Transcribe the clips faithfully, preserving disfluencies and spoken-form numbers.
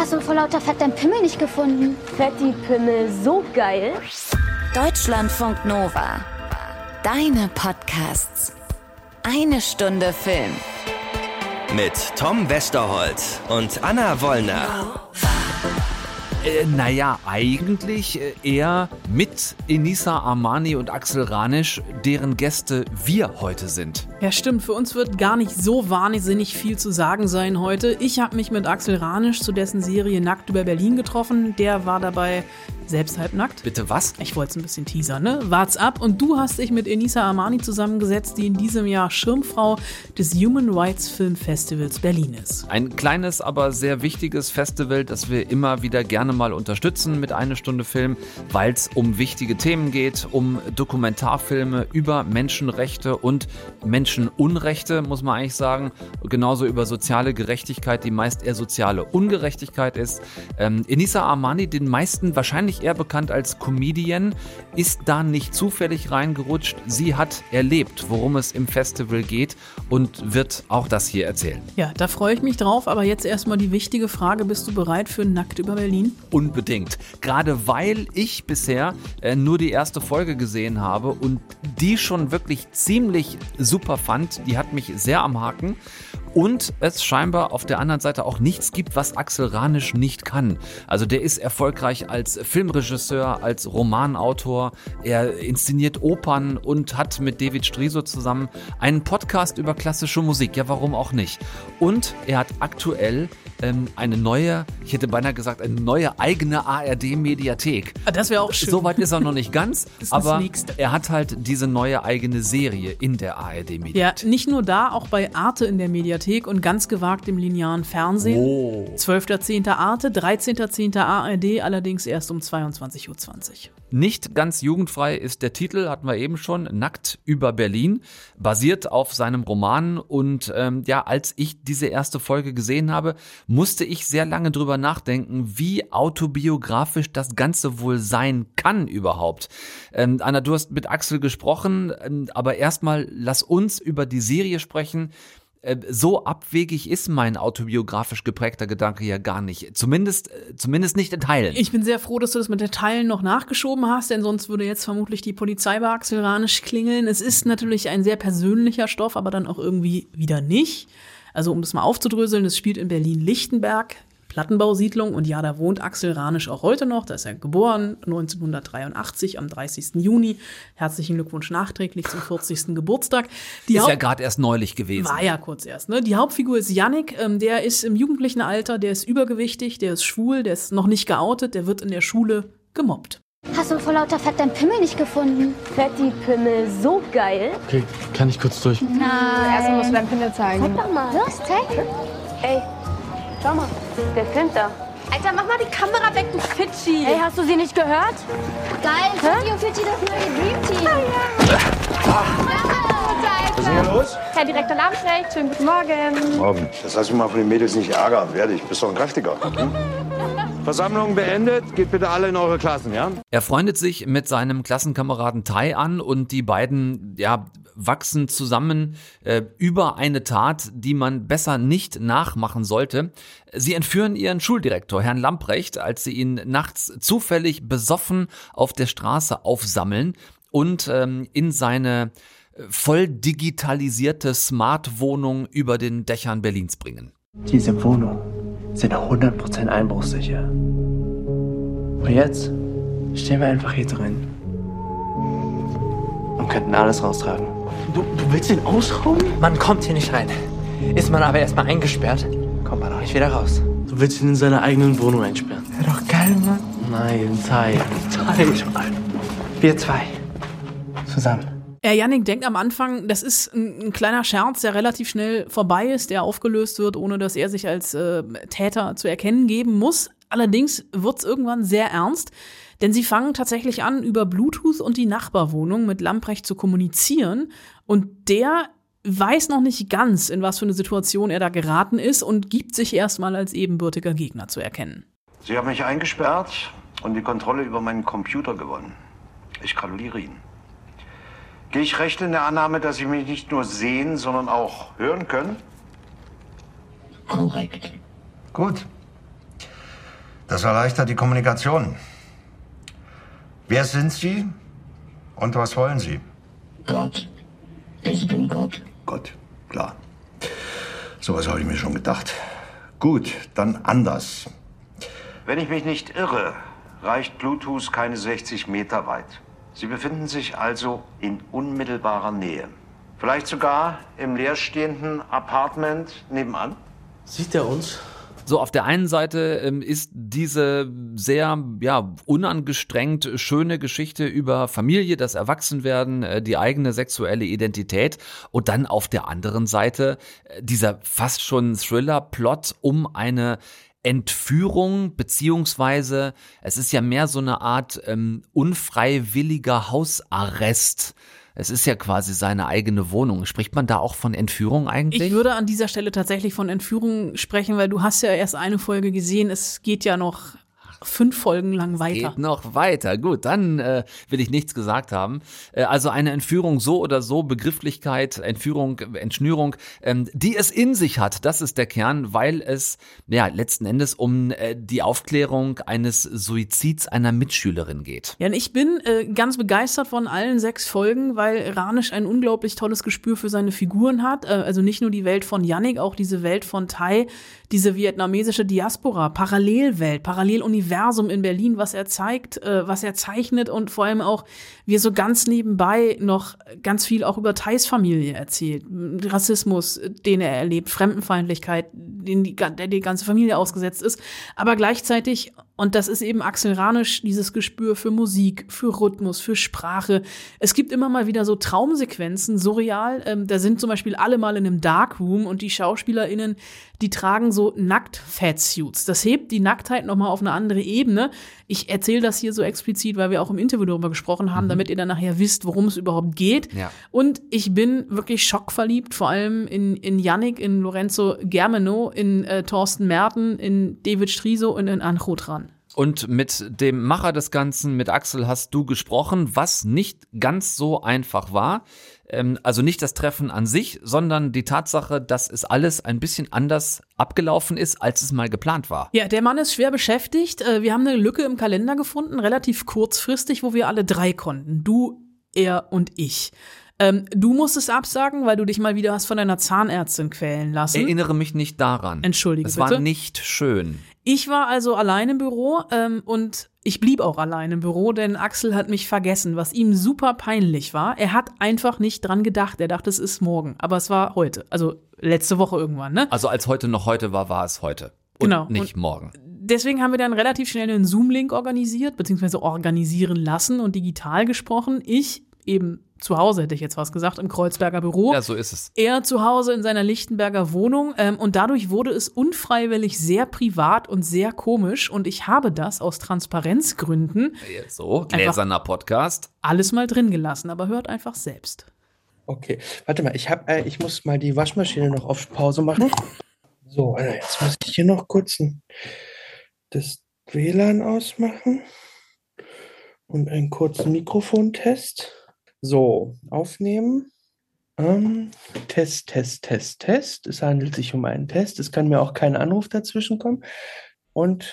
Hast du vor lauter Fett deinen Pimmel nicht gefunden? Fetti Pimmel, so geil. Deutschlandfunk Nova. Deine Podcasts. Eine Stunde Film. Mit Tom Westerholt und Anna Wollner. Äh, naja, eigentlich eher mit Enisa Armani und Axel Ranisch, deren Gäste wir heute sind. Ja, stimmt. Für uns wird gar nicht so wahnsinnig viel zu sagen sein heute. Ich habe mich mit Axel Ranisch zu dessen Serie Nackt über Berlin getroffen. Der war dabei selbst halbnackt. Bitte was? Ich wollte es ein bisschen teasern, ne? Wart's ab. Und du hast dich mit Enisa Armani zusammengesetzt, die in diesem Jahr Schirmfrau des Human Rights Film Festivals Berlin ist. Ein kleines, aber sehr wichtiges Festival, das wir immer wieder gerne mal unterstützen mit Eine Stunde Film, weil es um wichtige Themen geht, um Dokumentarfilme über Menschenrechte und Menschenunrechte, muss man eigentlich sagen. Genauso über soziale Gerechtigkeit, die meist eher soziale Ungerechtigkeit ist. Ähm, Enisa Armani, den meisten wahrscheinlich eher bekannt als Comedian, ist da nicht zufällig reingerutscht. Sie hat erlebt, worum es im Festival geht und wird auch das hier erzählen. Ja, da freue ich mich drauf, aber jetzt erstmal die wichtige Frage, bist du bereit für Nackt über Berlin? Unbedingt. Gerade weil ich bisher äh, nur die erste Folge gesehen habe und die schon wirklich ziemlich super fand. Die hat mich sehr am Haken. Und es scheinbar auf der anderen Seite auch nichts gibt, was Axel Ranisch nicht kann. Also der ist erfolgreich als Filmregisseur, als Romanautor. Er inszeniert Opern und hat mit David Striso zusammen einen Podcast über klassische Musik. Ja, warum auch nicht? Und er hat aktuell ähm, eine neue, ich hätte beinahe gesagt, eine neue eigene A R D-Mediathek. Das wäre auch schön. Soweit ist er noch nicht ganz, das aber Nächste. Er hat halt diese neue eigene Serie in der A R D-Mediathek. Ja, nicht nur da, auch bei Arte in der Mediathek und ganz gewagt im linearen Fernsehen. Oh. zwölfter zehnter Arte, dreizehnter zehnter A R D, allerdings erst um zweiundzwanzig Uhr zwanzig. Nicht ganz jugendfrei ist der Titel, hatten wir eben schon, Nackt über Berlin, basiert auf seinem Roman. Und ähm, ja, als ich diese erste Folge gesehen habe, musste ich sehr lange drüber nachdenken, wie autobiografisch das Ganze wohl sein kann überhaupt. Ähm, Anna, du hast mit Axel gesprochen, ähm, aber erstmal lass uns über die Serie sprechen. So abwegig ist mein autobiografisch geprägter Gedanke ja gar nicht. Zumindest, zumindest nicht in Teilen. Ich bin sehr froh, dass du das mit den Teilen noch nachgeschoben hast, denn sonst würde jetzt vermutlich die Polizei bei Axel Ranisch klingeln. Es ist natürlich ein sehr persönlicher Stoff, aber dann auch irgendwie wieder nicht. Also um das mal aufzudröseln, es spielt in Berlin-Lichtenberg, Plattenbausiedlung, und ja, da wohnt Axel Ranisch auch heute noch. Da ist er geboren, neunzehnhundertdreiundachtzig, am dreißigsten Juni. Herzlichen Glückwunsch nachträglich zum vierzigsten Geburtstag. Die ist Haupt- ja gerade erst neulich gewesen. War ja kurz erst, ne? Die Hauptfigur ist Yannick, ähm, der ist im jugendlichen Alter, der ist übergewichtig, der ist schwul, der ist noch nicht geoutet, der wird in der Schule gemobbt. Hast du vor lauter Fett deinen Pimmel nicht gefunden? Fetti Pimmel, so geil. Okay, kann ich kurz durch? Nein. Erstmal musst du deinen Pimmel zeigen. Zeig doch mal. Los, zeig. Ey, schau mal, der filmt da. Alter, mach mal die Kamera weg, du Fitschi. Hey, hast du sie nicht gehört? Geil, Fitti und Fitti, das neue Dream Team. Was ist hier los? Herr Direktor Lamprecht, schönen guten Morgen. Morgen. Das lass mich mal von den Mädels nicht ärgern. Werde ich. Bist doch ein Kräftiger. Hm? Versammlung beendet. Geht bitte alle in eure Klassen, ja? Er freundet sich mit seinem Klassenkameraden Tai an und die beiden, ja, wachsen zusammen äh, über eine Tat, die man besser nicht nachmachen sollte. Sie entführen ihren Schuldirektor, Herrn Lamprecht, als sie ihn nachts zufällig besoffen auf der Straße aufsammeln und ähm, in seine voll digitalisierte Smart-Wohnung über den Dächern Berlins bringen. Diese Wohnung sind hundert Prozent einbruchssicher. Und jetzt stehen wir einfach hier drin und könnten alles raustragen. Du, du willst ihn ausrauben? Man kommt hier nicht rein. Ist man aber erstmal eingesperrt, kommt man auch nicht wieder raus. Du willst ihn in seiner eigenen Wohnung einsperren? Wäre doch geil, Mann. Nein, Zeit. Zeit. Wir zwei. Zusammen. Ja, Yannick denkt am Anfang, das ist ein, ein kleiner Scherz, der relativ schnell vorbei ist, der aufgelöst wird, ohne dass er sich als äh, Täter zu erkennen geben muss. Allerdings wird's irgendwann sehr ernst, denn sie fangen tatsächlich an, über Bluetooth und die Nachbarwohnung mit Lamprecht zu kommunizieren. Und der weiß noch nicht ganz, in was für eine Situation er da geraten ist und gibt sich erstmal als ebenbürtiger Gegner zu erkennen. Sie haben mich eingesperrt und die Kontrolle über meinen Computer gewonnen. Ich gratuliere Ihnen. Gehe ich recht in der Annahme, dass Sie mich nicht nur sehen, sondern auch hören können? Korrekt. Gut. Das erleichtert die Kommunikation. Wer sind Sie und was wollen Sie? Gott. Ich bin Gott. Gott, klar. Sowas habe ich mir schon gedacht. Gut, dann anders. Wenn ich mich nicht irre, reicht Bluetooth keine sechzig Meter weit. Sie befinden sich also in unmittelbarer Nähe. Vielleicht sogar im leerstehenden Apartment nebenan? Sieht er uns? So, auf der einen Seite ähm, ist diese sehr, ja, unangestrengt schöne Geschichte über Familie, das Erwachsenwerden, äh, die eigene sexuelle Identität und dann auf der anderen Seite äh, dieser fast schon Thriller-Plot um eine Entführung, beziehungsweise es ist ja mehr so eine Art ähm, unfreiwilliger Hausarrest. Es ist ja quasi seine eigene Wohnung. Spricht man da auch von Entführung eigentlich? Ich würde an dieser Stelle tatsächlich von Entführung sprechen, weil du hast ja erst eine Folge gesehen. Es geht ja noch fünf Folgen lang weiter. Geht noch weiter. Gut, dann äh, will ich nichts gesagt haben. Äh, also eine Entführung so oder so, Begrifflichkeit, Entführung, Entschnürung, ähm, die es in sich hat, das ist der Kern, weil es ja letzten Endes um äh, die Aufklärung eines Suizids einer Mitschülerin geht. Ja, und ich bin äh, ganz begeistert von allen sechs Folgen, weil Ranisch ein unglaublich tolles Gespür für seine Figuren hat. Äh, also nicht nur die Welt von Yannick, auch diese Welt von Tai, diese vietnamesische Diaspora, Parallelwelt, Paralleluniversum in Berlin, was er zeigt, äh, was er zeichnet und vor allem auch, wie er so ganz nebenbei noch ganz viel auch über Tais Familie erzählt. Rassismus, den er erlebt, Fremdenfeindlichkeit, den die, der die ganze Familie ausgesetzt ist, aber gleichzeitig, und das ist eben Axel Ranisch, dieses Gespür für Musik, für Rhythmus, für Sprache. Es gibt immer mal wieder so Traumsequenzen, surreal. Ähm, da sind zum Beispiel alle mal in einem Darkroom und die SchauspielerInnen, die tragen so Nackt-Fatsuits. Das hebt die Nacktheit nochmal auf eine andere Ebene. Ich erzähle das hier so explizit, weil wir auch im Interview darüber gesprochen haben, mhm. damit ihr dann nachher wisst, worum es überhaupt geht. Ja. Und ich bin wirklich schockverliebt, vor allem in, in Yannick, in Lorenzo Germano, in äh, Thorsten Merten, in David Striso und in Ancho dran. Und mit dem Macher des Ganzen, mit Axel, hast du gesprochen, was nicht ganz so einfach war. Ähm, also nicht das Treffen an sich, sondern die Tatsache, dass es alles ein bisschen anders abgelaufen ist, als es mal geplant war. Ja, der Mann ist schwer beschäftigt. Wir haben eine Lücke im Kalender gefunden, relativ kurzfristig, wo wir alle drei konnten. Du, er und ich. Ähm, du musstest absagen, weil du dich mal wieder hast von deiner Zahnärztin quälen lassen. Erinnere mich nicht daran. Entschuldige es bitte. Es war nicht schön. Ich war also allein im Büro ähm, und ich blieb auch allein im Büro, denn Axel hat mich vergessen, was ihm super peinlich war. Er hat einfach nicht dran gedacht. Er dachte, es ist morgen, aber es war heute, also letzte Woche irgendwann, ne? Also als heute noch heute war, war es heute und genau. nicht und morgen. Deswegen haben wir dann relativ schnell einen Zoom-Link organisiert, beziehungsweise organisieren lassen und digital gesprochen. Ich eben zu Hause, hätte ich jetzt was gesagt, im Kreuzberger Büro. Ja, so ist es. Er zu Hause in seiner Lichtenberger Wohnung. Ähm, und dadurch wurde es unfreiwillig sehr privat und sehr komisch. Und ich habe das aus Transparenzgründen so, gläserner Podcast. Alles mal drin gelassen, aber hört einfach selbst. Okay, warte mal, ich, hab, äh, ich muss mal die Waschmaschine noch auf Pause machen. So, also jetzt muss ich hier noch kurz ein, das W L A N ausmachen und einen kurzen Mikrofontest. So, aufnehmen. Ähm, Test, Test, Test, Test. Es handelt sich um einen Test. Es kann mir auch kein Anruf dazwischen kommen. Und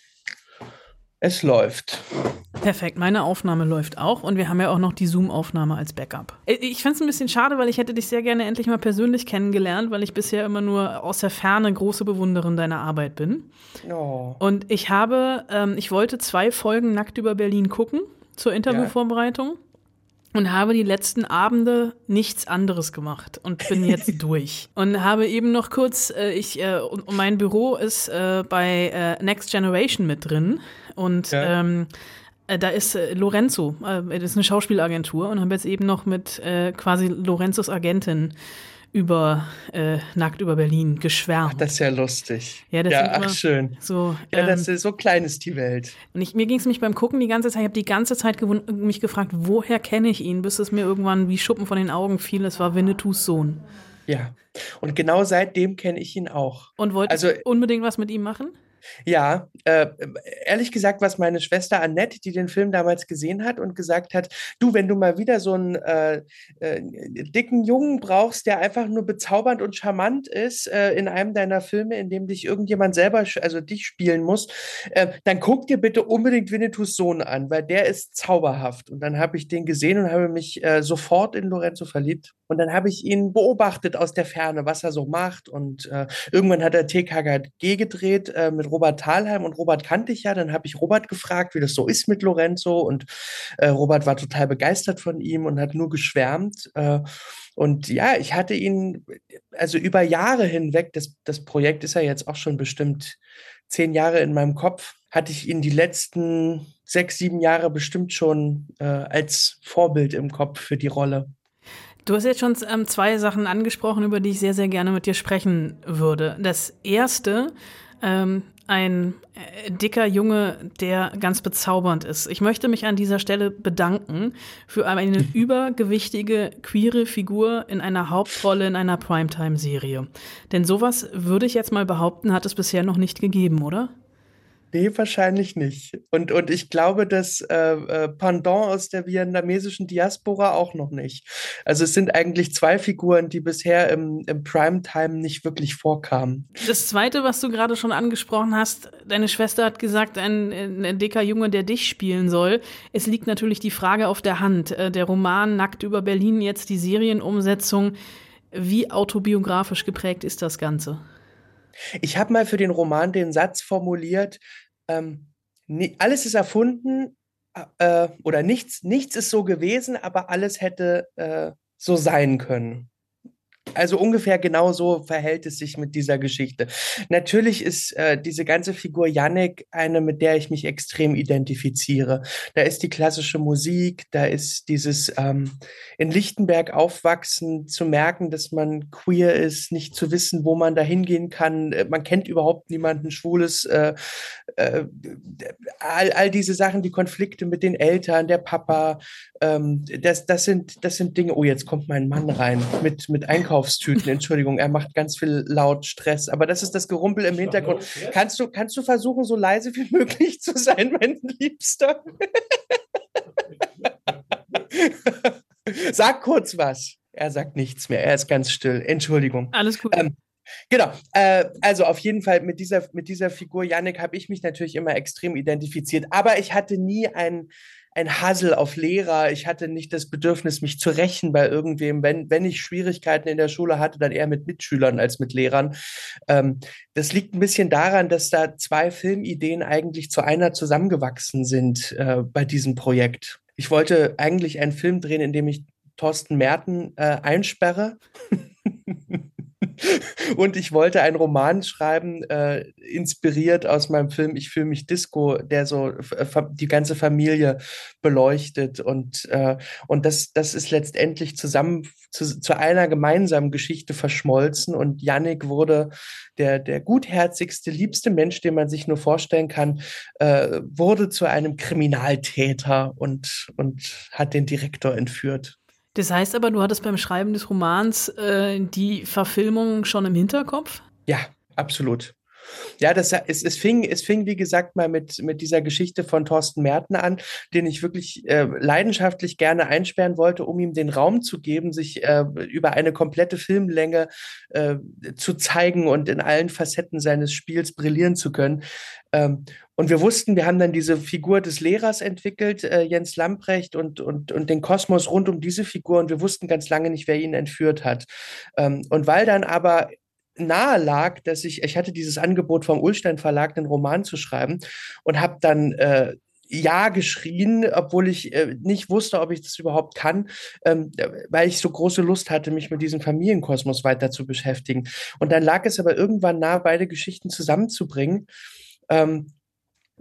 es läuft. Perfekt, meine Aufnahme läuft auch und wir haben ja auch noch die Zoom-Aufnahme als Backup. Ich fände es ein bisschen schade, weil ich hätte dich sehr gerne endlich mal persönlich kennengelernt, weil ich bisher immer nur aus der Ferne große Bewunderin deiner Arbeit bin. Oh. Und ich habe, ähm, ich wollte zwei Folgen Nackt über Berlin gucken zur Interviewvorbereitung. Ja. Und habe die letzten Abende nichts anderes gemacht und bin jetzt durch. Und habe eben noch kurz, äh, ich, äh, und mein Büro ist äh, bei äh, Next Generation mit drin. Und ja. ähm, äh, da ist äh, Lorenzo, äh, das ist eine Schauspielagentur. Und habe jetzt eben noch mit äh, quasi Lorenzos Agentin über äh, Nackt über Berlin geschwärmt. Ach, das ist ja lustig. Ja, das ja ach schön. So, ja, ähm, das ist so klein ist die Welt. Und ich, mir ging es mich beim Gucken die ganze Zeit, ich habe die ganze Zeit gewund- mich gefragt, woher kenne ich ihn, bis es mir irgendwann wie Schuppen von den Augen fiel, es war Winnetous Sohn. Ja, und genau seitdem kenne ich ihn auch. Und wolltest also, du unbedingt was mit ihm machen? Ja, äh, ehrlich gesagt, was meine Schwester Annette, die den Film damals gesehen hat und gesagt hat, du, wenn du mal wieder so einen äh, äh, dicken Jungen brauchst, der einfach nur bezaubernd und charmant ist äh, in einem deiner Filme, in dem dich irgendjemand selber, also dich spielen muss, äh, dann guck dir bitte unbedingt Winnetous Sohn an, weil der ist zauberhaft. Und dann habe ich den gesehen und habe mich äh, sofort in Lorenzo verliebt. Und dann habe ich ihn beobachtet aus der Ferne, was er so macht. Und äh, irgendwann hat er T K K G gedreht äh, mit Robert Thalheim. Und Robert kannte ich ja. Dann habe ich Robert gefragt, wie das so ist mit Lorenzo. Und äh, Robert war total begeistert von ihm und hat nur geschwärmt. Äh, und ja, ich hatte ihn also über Jahre hinweg, das, das Projekt ist ja jetzt auch schon bestimmt zehn Jahre in meinem Kopf, hatte ich ihn die letzten sechs, sieben Jahre bestimmt schon äh, als Vorbild im Kopf für die Rolle. Du hast jetzt schon ähm, zwei Sachen angesprochen, über die ich sehr, sehr gerne mit dir sprechen würde. Das erste, ähm, ein äh, dicker Junge, der ganz bezaubernd ist. Ich möchte mich an dieser Stelle bedanken für eine übergewichtige, queere Figur in einer Hauptrolle in einer Primetime-Serie. Denn sowas, würde ich jetzt mal behaupten, hat es bisher noch nicht gegeben, oder? Nee, wahrscheinlich nicht. Und, und ich glaube, das äh, äh, Pendant aus der vietnamesischen Diaspora auch noch nicht. Also es sind eigentlich zwei Figuren, die bisher im, im Primetime nicht wirklich vorkamen. Das Zweite, was du gerade schon angesprochen hast, deine Schwester hat gesagt, ein, ein dicker Junge, der dich spielen soll. Es liegt natürlich die Frage auf der Hand. Der Roman Nackt über Berlin, jetzt die Serienumsetzung. Wie autobiografisch geprägt ist das Ganze? Ich habe mal für den Roman den Satz formuliert, ähm, nie, alles ist erfunden äh, oder nichts, nichts ist so gewesen, aber alles hätte äh, so sein können. Also ungefähr genau so verhält es sich mit dieser Geschichte. Natürlich ist äh, diese ganze Figur Jannik eine, mit der ich mich extrem identifiziere. Da ist die klassische Musik, da ist dieses ähm, in Lichtenberg aufwachsen, zu merken, dass man queer ist, nicht zu wissen, wo man da hingehen kann. Man kennt überhaupt niemanden Schwules. Äh, äh, all, all diese Sachen, die Konflikte mit den Eltern, der Papa, ähm, das, das, sind, das sind Dinge. Oh, jetzt kommt mein Mann rein mit, mit Einkaufstüten. Entschuldigung, er macht ganz viel laut Stress. Aber das ist das Gerumpel im Hintergrund. Kannst du, kannst du versuchen, so leise wie möglich zu sein, mein Liebster? Sag kurz was. Er sagt nichts mehr. Er ist ganz still. Entschuldigung. Alles gut. Ähm, Genau, äh, also auf jeden Fall mit dieser, mit dieser Figur Jannik habe ich mich natürlich immer extrem identifiziert, aber ich hatte nie ein, ein Hassel auf Lehrer, ich hatte nicht das Bedürfnis, mich zu rächen bei irgendwem, wenn, wenn ich Schwierigkeiten in der Schule hatte, dann eher mit Mitschülern als mit Lehrern. Ähm, das liegt ein bisschen daran, dass da zwei Filmideen eigentlich zu einer zusammengewachsen sind äh, bei diesem Projekt. Ich wollte eigentlich einen Film drehen, in dem ich Thorsten Merten äh, einsperre. Und ich wollte einen Roman schreiben, äh, inspiriert aus meinem Film Ich fühle mich Disco, der so f- die ganze Familie beleuchtet. Und, äh, und das, das ist letztendlich zusammen zu, zu einer gemeinsamen Geschichte verschmolzen. Und Jannik wurde der, der gutherzigste, liebste Mensch, den man sich nur vorstellen kann, äh, wurde zu einem Kriminaltäter und, und hat den Direktor entführt. Das heißt aber, du hattest beim Schreiben des Romans äh, die Verfilmung schon im Hinterkopf? Ja, absolut. Ja, das, es, es, fing, es fing, wie gesagt, mal mit, mit dieser Geschichte von Thorsten Merten an, den ich wirklich äh, leidenschaftlich gerne einsperren wollte, um ihm den Raum zu geben, sich äh, über eine komplette Filmlänge äh, zu zeigen und in allen Facetten seines Spiels brillieren zu können. Ähm, und wir wussten, wir haben dann diese Figur des Lehrers entwickelt, äh, Jens Lamprecht, und, und, und den Kosmos rund um diese Figur, und wir wussten ganz lange nicht, wer ihn entführt hat. Ähm, und weil dann aber nahe lag, dass ich, ich hatte dieses Angebot vom Ullstein Verlag, einen Roman zu schreiben, und habe dann äh, ja geschrien, obwohl ich äh, nicht wusste, ob ich das überhaupt kann, ähm, weil ich so große Lust hatte, mich mit diesem Familienkosmos weiter zu beschäftigen. Und dann lag es aber irgendwann nahe, beide Geschichten zusammenzubringen. Ähm,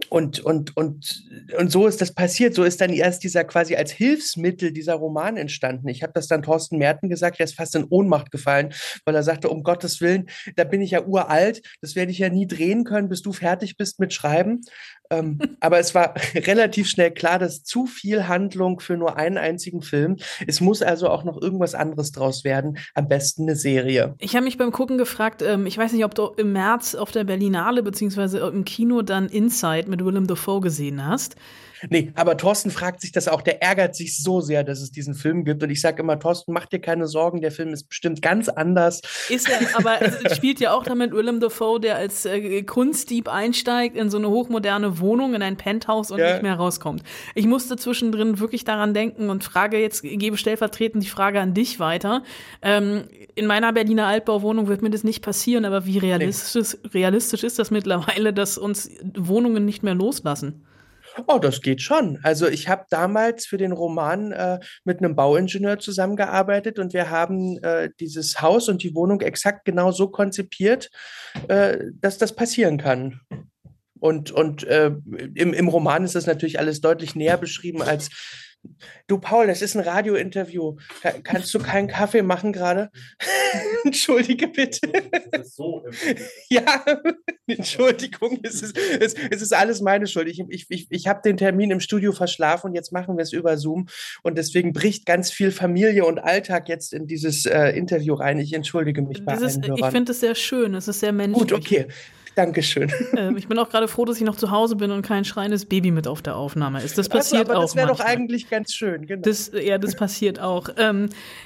Und, und, und, und so ist das passiert. So ist dann erst dieser quasi als Hilfsmittel dieser Roman entstanden. Ich habe das dann Thorsten Merten gesagt, der ist fast in Ohnmacht gefallen, weil er sagte, um Gottes Willen, da bin ich ja uralt, das werde ich ja nie drehen können, bis du fertig bist mit Schreiben. Ähm, aber es war relativ schnell klar, dass zu viel Handlung für nur einen einzigen Film. Es muss also auch noch irgendwas anderes draus werden. Am besten eine Serie. Ich habe mich beim Gucken gefragt, ähm, ich weiß nicht, ob du im März auf der Berlinale beziehungsweise im Kino dann Inside mit Willem Dafoe gesehen hast. Nee, aber Thorsten fragt sich das auch. Der ärgert sich so sehr, dass es diesen Film gibt. Und ich sage immer, Thorsten, mach dir keine Sorgen, der Film ist bestimmt ganz anders. Ist er, aber es spielt ja auch damit Willem Dafoe, der als äh, Kunstdieb einsteigt in so eine hochmoderne Wohnung, in ein Penthouse und ja. nicht mehr rauskommt. Ich musste zwischendrin wirklich daran denken und frage jetzt, gebe stellvertretend die Frage an dich weiter. Ähm, in meiner Berliner Altbauwohnung wird mir das nicht passieren, aber wie realistisch, nee. realistisch ist das mittlerweile, dass uns Wohnungen nicht mehr loslassen? Oh, das geht schon. Also ich habe damals für den Roman äh, mit einem Bauingenieur zusammengearbeitet und wir haben äh, dieses Haus und die Wohnung exakt genau so konzipiert, äh, dass das passieren kann. Und, und äh, im, im Roman ist das natürlich alles deutlich näher beschrieben als du, Paul, das ist ein Radiointerview. Kannst du keinen Kaffee machen gerade? Entschuldige bitte. Das ist so ja, Entschuldigung, es ist, es, es ist alles meine Schuld. Ich, ich, ich, ich habe den Termin im Studio verschlafen und jetzt machen wir es über Zoom. Und deswegen bricht ganz viel Familie und Alltag jetzt in dieses äh, Interview rein. Ich entschuldige mich bei Dieses, allen Hörern. Ich finde es sehr schön, es ist sehr menschlich. Gut, okay. Dankeschön. Ähm, ich bin auch gerade froh, dass ich noch zu Hause bin und kein schreiendes Baby mit auf der Aufnahme ist. Das passiert also, aber auch das wäre doch manchmal. eigentlich ganz schön. Genau. Das, ja, das passiert auch. Ähm,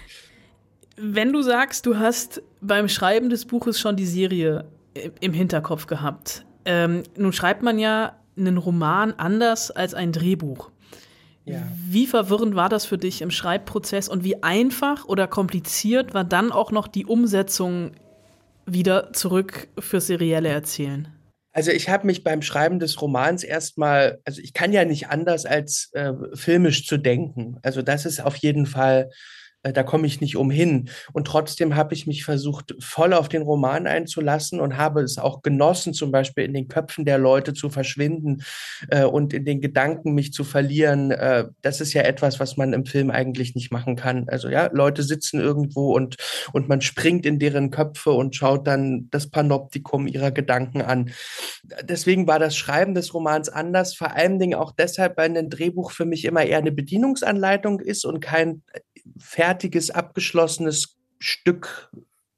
wenn du sagst, du hast beim Schreiben des Buches schon die Serie im Hinterkopf gehabt, ähm, nun schreibt man ja einen Roman anders als ein Drehbuch. Ja. Wie verwirrend war das für dich im Schreibprozess und wie einfach oder kompliziert war dann auch noch die Umsetzung wieder zurück fürs serielle Erzählen? Also ich habe mich beim Schreiben des Romans erstmal, also ich kann ja nicht anders als äh, filmisch zu denken. Also das ist auf jeden Fall, äh, da komme ich nicht umhin. Und trotzdem habe ich mich versucht, voll auf den Roman einzulassen und habe es auch genossen, zum Beispiel in den Köpfen der Leute zu verschwinden äh, und in den Gedanken mich zu verlieren. Äh, das ist ja etwas, was man im Film eigentlich nicht machen kann. Also ja, Leute sitzen irgendwo und, und man springt in deren Köpfe und schaut dann das Panoptikum ihrer Gedanken an. Deswegen war das Schreiben des Romans anders, vor allen Dingen auch deshalb, weil ein Drehbuch für mich immer eher eine Bedienungsanleitung ist und kein fertiges, abgeschlossenes Stück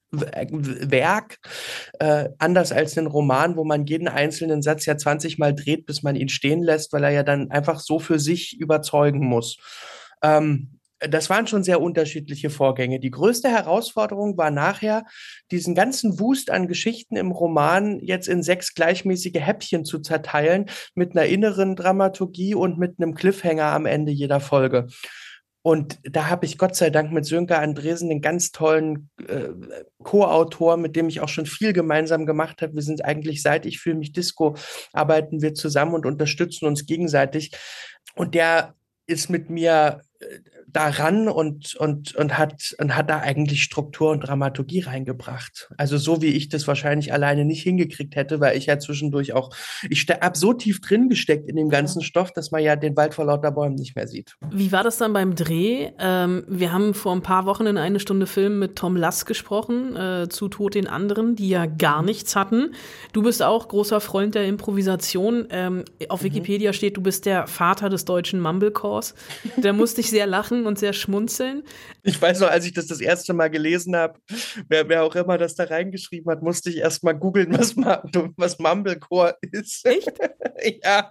Werk, äh, anders als ein Roman, wo man jeden einzelnen Satz ja zwanzig Mal dreht, bis man ihn stehen lässt, weil er ja dann einfach so für sich überzeugen muss. Ähm, das waren schon sehr unterschiedliche Vorgänge. Die größte Herausforderung war nachher, diesen ganzen Wust an Geschichten im Roman jetzt in sechs gleichmäßige Häppchen zu zerteilen, mit einer inneren Dramaturgie und mit einem Cliffhanger am Ende jeder Folge. Und da habe ich Gott sei Dank mit Sönke Andresen einen ganz tollen äh, Co-Autor, mit dem ich auch schon viel gemeinsam gemacht habe. Wir sind eigentlich, seit Ich fühle mich Disco, arbeiten wir zusammen und unterstützen uns gegenseitig. Und der ist mit mir äh, daran und, und, und, hat, und hat da eigentlich Struktur und Dramaturgie reingebracht. Also so, wie ich das wahrscheinlich alleine nicht hingekriegt hätte, weil ich ja zwischendurch auch, ich habe so tief drin gesteckt in dem ganzen Stoff, dass man ja den Wald vor lauter Bäumen nicht mehr sieht. Wie war das dann beim Dreh? Ähm, wir haben vor ein paar Wochen in Eine Stunde Film mit Tom Lass gesprochen, äh, zu Tod den anderen, die ja gar nichts hatten. Du bist auch großer Freund der Improvisation. Ähm, auf Wikipedia steht, du bist der Vater des deutschen Mumblecores. Da musste ich sehr lachen und sehr schmunzeln. Ich weiß noch, als ich das das erste Mal gelesen habe, wer, wer auch immer das da reingeschrieben hat, musste ich erst mal googeln, was, was Mumblecore ist. Echt? Ja.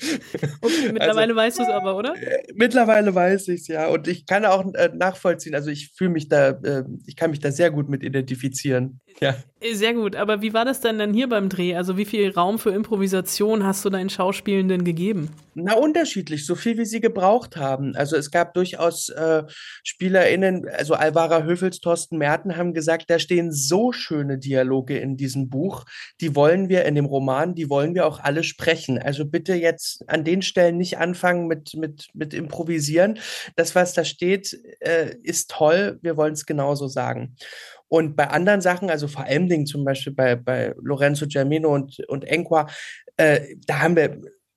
Okay, mittlerweile also, weißt du es aber, oder? Mittlerweile weiß ich es, ja. Und ich kann auch äh, nachvollziehen, also ich fühle mich da, äh, ich kann mich da sehr gut mit identifizieren. Ja. Sehr gut, aber wie war das denn dann hier beim Dreh? Also wie viel Raum für Improvisation hast du deinen Schauspielenden gegeben? Na, unterschiedlich, so viel wie sie gebraucht haben. Also es gab durchaus äh, SpielerInnen, also Alvara Höfels, Thorsten Merten haben gesagt, da stehen so schöne Dialoge in diesem Buch, die wollen wir in dem Roman, die wollen wir auch alle sprechen. Also bitte jetzt an den Stellen nicht anfangen mit, mit, mit improvisieren. Das, was da steht, äh, ist toll, wir wollen es genauso sagen. Und bei anderen Sachen, also vor allen Dingen zum Beispiel bei, bei Lorenzo Germino und, und Enqua, äh, da haben wir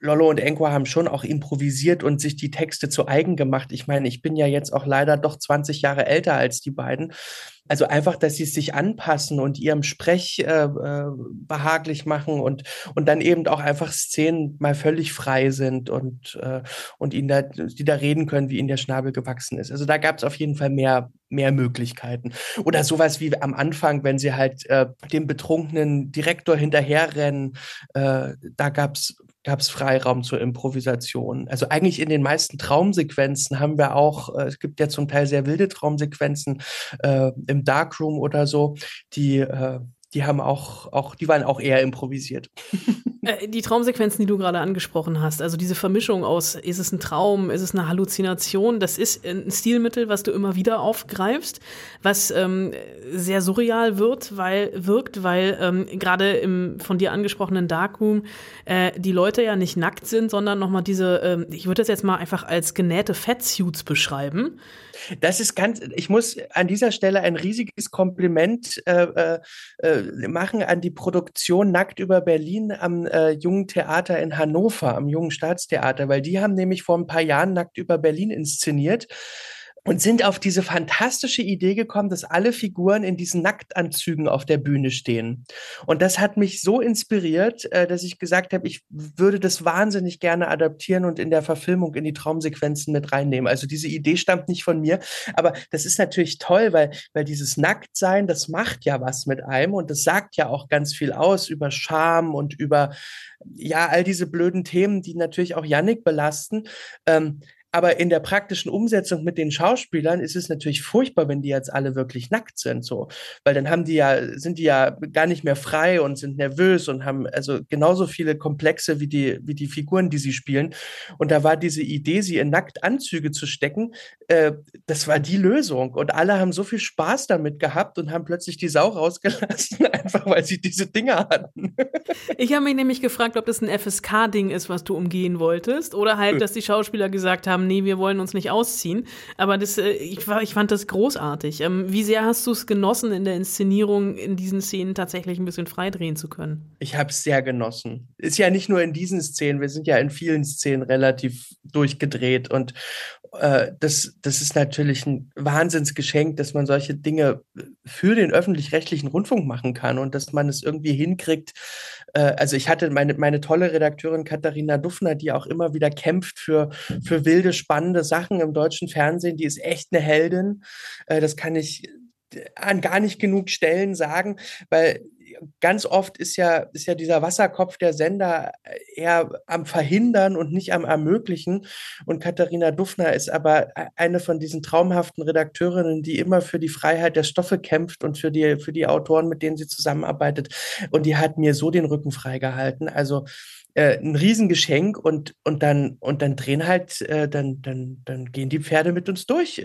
Lollo und Enko haben schon auch improvisiert und sich die Texte zu eigen gemacht. Ich meine, ich bin ja jetzt auch leider doch zwanzig Jahre älter als die beiden. Also einfach, dass sie es sich anpassen und ihrem Sprech äh, äh, behaglich machen und, und dann eben auch einfach Szenen mal völlig frei sind und, äh, und ihnen da, die da reden können, wie ihnen der Schnabel gewachsen ist. Also da gab es auf jeden Fall mehr, mehr Möglichkeiten. Oder sowas wie am Anfang, wenn sie halt äh, dem betrunkenen Direktor hinterherrennen, äh, da gab es gab es Freiraum zur Improvisation. Also eigentlich in den meisten Traumsequenzen haben wir auch, äh, es gibt ja zum Teil sehr wilde Traumsequenzen äh, im Darkroom oder so, die, äh, die haben auch, auch, die waren auch eher improvisiert. Äh, die Traumsequenzen, die du gerade angesprochen hast, also diese Vermischung aus, ist es ein Traum, ist es eine Halluzination, das ist ein Stilmittel, was du immer wieder aufgreifst, was ähm, sehr surreal wird, weil, wirkt, weil ähm, gerade im von dir angesprochenen Darkroom äh, die Leute ja nicht nackt sind, sondern nochmal diese, ähm, ich würde das jetzt mal einfach als genähte Fettsuits beschreiben. Das ist ganz, ich muss an dieser Stelle ein riesiges Kompliment äh, äh, machen an die Produktion Nackt über Berlin am äh, Jungen Theater in Hannover, am Jungen Staatstheater, weil die haben nämlich vor ein paar Jahren Nackt über Berlin inszeniert und sind auf diese fantastische Idee gekommen, dass alle Figuren in diesen Nacktanzügen auf der Bühne stehen. Und das hat mich so inspiriert, äh, dass ich gesagt habe, ich würde das wahnsinnig gerne adaptieren und in der Verfilmung in die Traumsequenzen mit reinnehmen. Also diese Idee stammt nicht von mir, aber das ist natürlich toll, weil, weil dieses Nacktsein, das macht ja was mit einem und das sagt ja auch ganz viel aus über Scham und über, ja, all diese blöden Themen, die natürlich auch Yannick belasten. Ähm, Aber in der praktischen Umsetzung mit den Schauspielern ist es natürlich furchtbar, wenn die jetzt alle wirklich nackt sind, so. Weil dann haben die ja, sind die ja gar nicht mehr frei und sind nervös und haben also genauso viele Komplexe wie die, wie die Figuren, die sie spielen. Und da war diese Idee, sie in Nacktanzüge zu stecken, äh, das war die Lösung. Und alle haben so viel Spaß damit gehabt und haben plötzlich die Sau rausgelassen, einfach weil sie diese Dinger hatten. Ich habe mich nämlich gefragt, ob das ein F S K-Ding ist, was du umgehen wolltest, oder halt, dass die Schauspieler gesagt haben, nee, wir wollen uns nicht ausziehen. Aber das, äh, ich, war, ich fand das großartig. Ähm, wie sehr hast du es genossen, in der Inszenierung in diesen Szenen tatsächlich ein bisschen freidrehen zu können? Ich habe es sehr genossen. Ist ja nicht nur in diesen Szenen, wir sind ja in vielen Szenen relativ durchgedreht und äh, das, das ist natürlich ein Wahnsinnsgeschenk, dass man solche Dinge für den öffentlich-rechtlichen Rundfunk machen kann und dass man es irgendwie hinkriegt. Äh, also ich hatte meine, meine tolle Redakteurin Katharina Dufner, die auch immer wieder kämpft für, für wilde, spannende Sachen im deutschen Fernsehen. Die ist echt eine Heldin. Äh, das kann ich an gar nicht genug Stellen sagen, weil ganz oft ist ja, ist ja dieser Wasserkopf der Sender eher am Verhindern und nicht am Ermöglichen. Und Katharina Dufner ist aber eine von diesen traumhaften Redakteurinnen, die immer für die Freiheit der Stoffe kämpft und für die, für die Autoren, mit denen sie zusammenarbeitet. Und die hat mir so den Rücken freigehalten. Also äh, ein Riesengeschenk und, und dann, und dann drehen halt, äh, dann, dann, dann gehen die Pferde mit uns durch.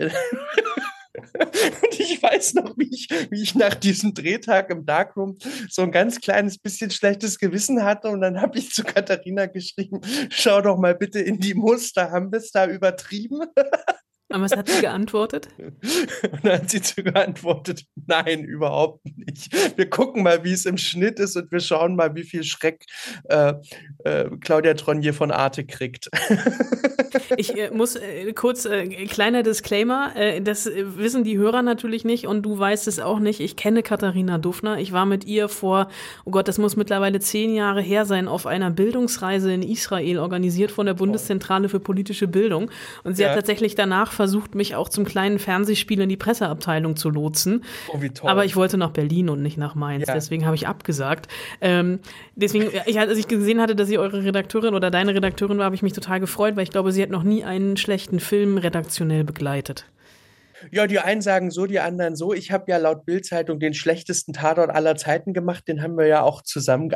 Und ich weiß noch, wie ich, wie ich nach diesem Drehtag im Darkroom so ein ganz kleines bisschen schlechtes Gewissen hatte. Und dann habe ich zu Katharina geschrieben, schau doch mal bitte in die Muster, haben wir es da übertrieben? Aber was hat sie geantwortet? Und dann hat sie geantwortet, nein, überhaupt nicht. Wir gucken mal, wie es im Schnitt ist und wir schauen mal, wie viel Schreck äh, äh, Claudia Tronje von Arte kriegt. Ich äh, muss äh, kurz, äh, kleiner Disclaimer, äh, das äh, wissen die Hörer natürlich nicht und du weißt es auch nicht. Ich kenne Katharina Dufner. Ich war mit ihr vor, oh Gott, das muss mittlerweile zehn Jahre her sein, auf einer Bildungsreise in Israel, organisiert von der Bundeszentrale für politische Bildung. Und sie ja. hat tatsächlich danach versucht, mich auch zum kleinen Fernsehspiel in die Presseabteilung zu lotsen. Oh, wie toll. Aber ich wollte nach Berlin und nicht nach Mainz, ja. deswegen habe ich abgesagt. Ähm, deswegen, ich, als ich gesehen hatte, dass sie eure Redakteurin oder deine Redakteurin war, habe ich mich total gefreut, weil ich glaube, sie hat noch nie einen schlechten Film redaktionell begleitet. Ja, die einen sagen so, die anderen so. Ich habe ja laut Bild-Zeitung den schlechtesten Tatort aller Zeiten gemacht. Den haben wir ja auch zusammen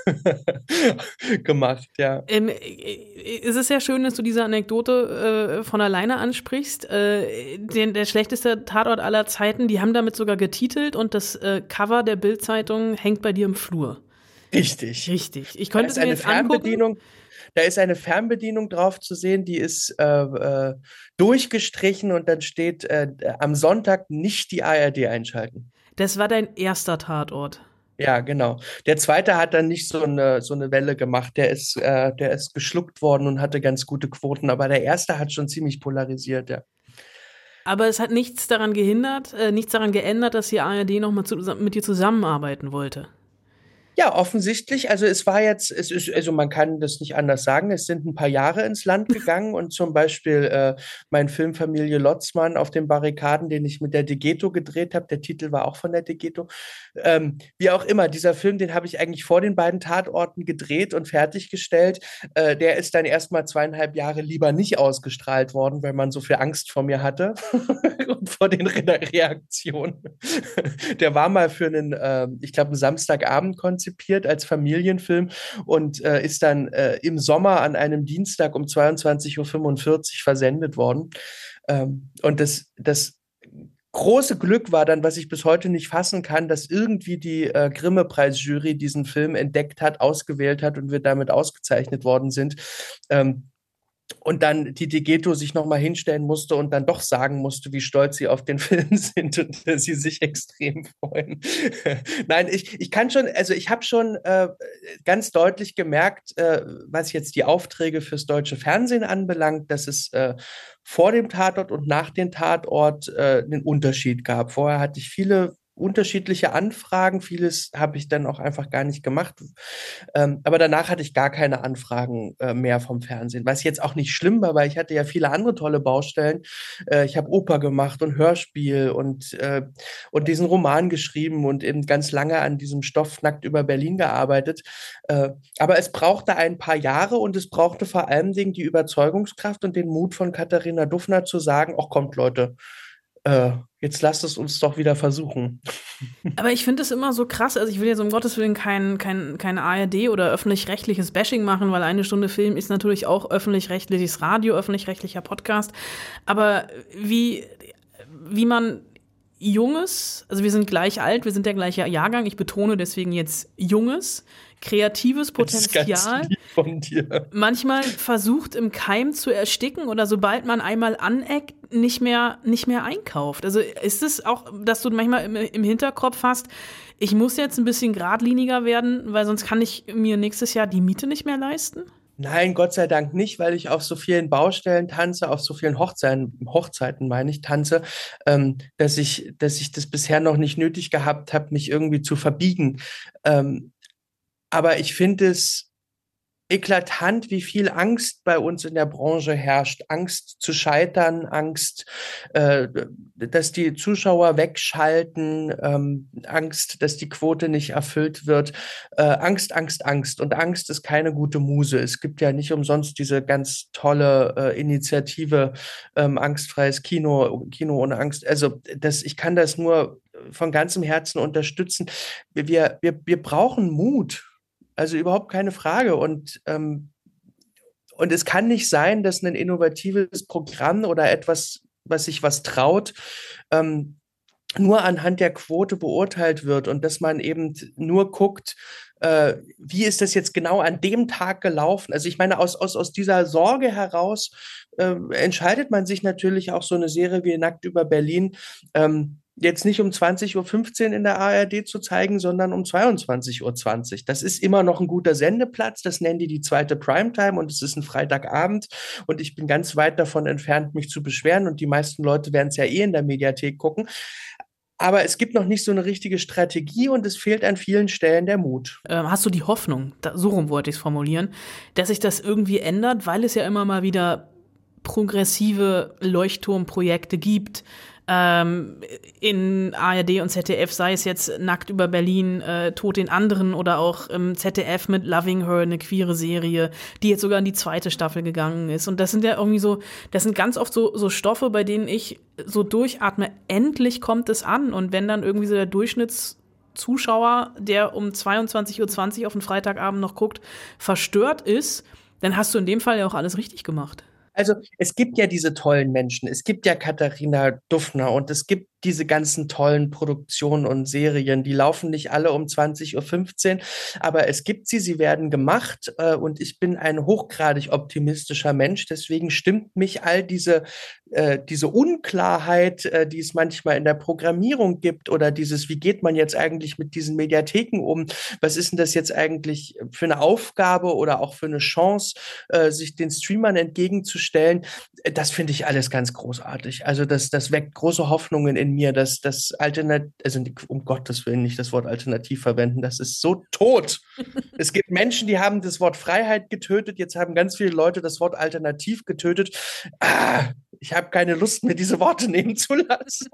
gemacht, ja. Ähm, es ist sehr schön, dass du diese Anekdote äh, von alleine ansprichst. Äh, den, der schlechteste Tatort aller Zeiten, die haben damit sogar getitelt und das äh, Cover der Bild-Zeitung hängt bei dir im Flur. Richtig. Richtig. Ich könnte es mir jetzt Fernbedienung angucken. Da ist eine Fernbedienung drauf zu sehen, die ist äh, äh, durchgestrichen und dann steht äh, am Sonntag nicht die A R D einschalten. Das war dein erster Tatort. Ja, genau. Der zweite hat dann nicht so eine, so eine Welle gemacht. Der ist, äh, der ist geschluckt worden und hatte ganz gute Quoten. Aber der erste hat schon ziemlich polarisiert, ja. Aber es hat nichts daran gehindert, äh, nichts daran geändert, dass die A R D nochmal mit dir zusammenarbeiten wollte. Ja, offensichtlich. Also es war jetzt, es ist, also man kann das nicht anders sagen. Es sind ein paar Jahre ins Land gegangen und zum Beispiel äh, mein Film Familie Lotzmann auf den Barrikaden, den ich mit der Degeto gedreht habe. Der Titel war auch von der Degeto. Ähm, wie auch immer, dieser Film, den habe ich eigentlich vor den beiden Tatorten gedreht und fertiggestellt. Äh, der ist dann erstmal zweieinhalb Jahre lieber nicht ausgestrahlt worden, weil man so viel Angst vor mir hatte und vor den Re- Reaktionen. Der war mal für einen, äh, ich glaube, einen Samstagabend konzipiert als Familienfilm und äh, ist dann äh, im Sommer an einem Dienstag um zweiundzwanzig Uhr fünfundvierzig versendet worden. Ähm, und das, das große Glück war dann, was ich bis heute nicht fassen kann, dass irgendwie die äh, Grimme-Preis-Jury diesen Film entdeckt hat, ausgewählt hat und wir damit ausgezeichnet worden sind. Ähm, Und dann die Degeto sich nochmal hinstellen musste und dann doch sagen musste, wie stolz sie auf den Film sind und dass sie sich extrem freuen. Nein, ich, ich kann schon, also ich habe schon äh, ganz deutlich gemerkt, äh, was jetzt die Aufträge fürs deutsche Fernsehen anbelangt, dass es äh, vor dem Tatort und nach dem Tatort äh, einen Unterschied gab. Vorher hatte ich viele unterschiedliche Anfragen. Vieles habe ich dann auch einfach gar nicht gemacht. Ähm, aber danach hatte ich gar keine Anfragen äh, mehr vom Fernsehen, was jetzt auch nicht schlimm war, weil ich hatte ja viele andere tolle Baustellen. Äh, ich habe Oper gemacht und Hörspiel und, äh, und diesen Roman geschrieben und eben ganz lange an diesem Stoff Nackt über Berlin gearbeitet. Äh, aber es brauchte ein paar Jahre und es brauchte vor allen Dingen die Überzeugungskraft und den Mut von Katharina Dufner zu sagen, ach kommt Leute, äh, jetzt lasst es uns doch wieder versuchen. Aber ich finde es immer so krass, also ich will jetzt um Gottes Willen kein, kein, kein A R D oder öffentlich-rechtliches Bashing machen, weil eine Stunde Film ist natürlich auch öffentlich-rechtliches Radio, öffentlich-rechtlicher Podcast. Aber wie, wie man junges, also wir sind gleich alt, wir sind der gleiche Jahrgang, ich betone deswegen jetzt junges, kreatives Potenzial Das ist ganz lieb von dir. Manchmal versucht im Keim zu ersticken oder sobald man einmal aneckt, nicht mehr, nicht mehr einkauft. Also ist es auch, dass du manchmal im, im Hinterkopf hast, ich muss jetzt ein bisschen geradliniger werden, weil sonst kann ich mir nächstes Jahr die Miete nicht mehr leisten? Nein, Gott sei Dank nicht, weil ich auf so vielen Baustellen tanze, auf so vielen Hochzeiten, Hochzeiten meine ich, tanze, ähm, dass ich, dass ich das bisher noch nicht nötig gehabt habe, mich irgendwie zu verbiegen. Ähm, aber ich finde es eklatant, wie viel Angst bei uns in der Branche herrscht. Angst zu scheitern, Angst, äh, dass die Zuschauer wegschalten, ähm, Angst, dass die Quote nicht erfüllt wird. Äh, Angst, Angst, Angst. Und Angst ist keine gute Muse. Es gibt ja nicht umsonst diese ganz tolle äh, Initiative, ähm, angstfreies Kino, Kino ohne Angst. Also das, ich kann das nur von ganzem Herzen unterstützen. Wir, wir, wir brauchen Mut. Also überhaupt keine Frage. Und, ähm, und es kann nicht sein, dass ein innovatives Programm oder etwas, was sich was traut, ähm, nur anhand der Quote beurteilt wird und dass man eben nur guckt, äh, wie ist das jetzt genau an dem Tag gelaufen. Also ich meine, aus, aus, aus dieser Sorge heraus äh, entscheidet man sich natürlich auch so eine Serie wie Nackt über Berlin ähm, jetzt nicht um zwanzig Uhr fünfzehn in der A R D zu zeigen, sondern um zweiundzwanzig Uhr zwanzig. Das ist immer noch ein guter Sendeplatz, das nennen die die zweite Primetime und es ist ein Freitagabend und ich bin ganz weit davon entfernt, mich zu beschweren und die meisten Leute werden es ja eh in der Mediathek gucken. Aber es gibt noch nicht so eine richtige Strategie und es fehlt an vielen Stellen der Mut. Ähm, hast du die Hoffnung, da, so rum wollte ich es formulieren, dass sich das irgendwie ändert, weil es ja immer mal wieder progressive Leuchtturmprojekte gibt, ähm, in A R D und Z D F, sei es jetzt Nackt über Berlin, äh, Tod den anderen oder auch im Z D F mit Loving Her, eine queere Serie, die jetzt sogar in die zweite Staffel gegangen ist. Und das sind ja irgendwie so, das sind ganz oft so, so Stoffe, bei denen ich so durchatme, endlich kommt es an. Und wenn dann irgendwie so der Durchschnittszuschauer, der um zweiundzwanzig Uhr zwanzig auf den Freitagabend noch guckt, verstört ist, dann hast du in dem Fall ja auch alles richtig gemacht. Also es gibt ja diese tollen Menschen. Es gibt ja Katharina Dufner und es gibt diese ganzen tollen Produktionen und Serien. Die laufen nicht alle um zwanzig Uhr fünfzehn, aber es gibt sie, sie werden gemacht äh, und ich bin ein hochgradig optimistischer Mensch. Deswegen stimmt mich all diese, äh, diese Unklarheit, äh, die es manchmal in der Programmierung gibt oder dieses, wie geht man jetzt eigentlich mit diesen Mediatheken um? Was ist denn das jetzt eigentlich für eine Aufgabe oder auch für eine Chance, äh, sich den Streamern entgegenzustellen? Das finde ich alles ganz großartig. Also das, das weckt große Hoffnungen in mir, dass das Alternat, also um Gottes Willen nicht das Wort alternativ verwenden, das ist so tot. Es gibt Menschen, die haben das Wort Freiheit getötet, jetzt haben ganz viele Leute das Wort alternativ getötet. Ah, ich habe keine Lust mehr, diese Worte nehmen zu lassen.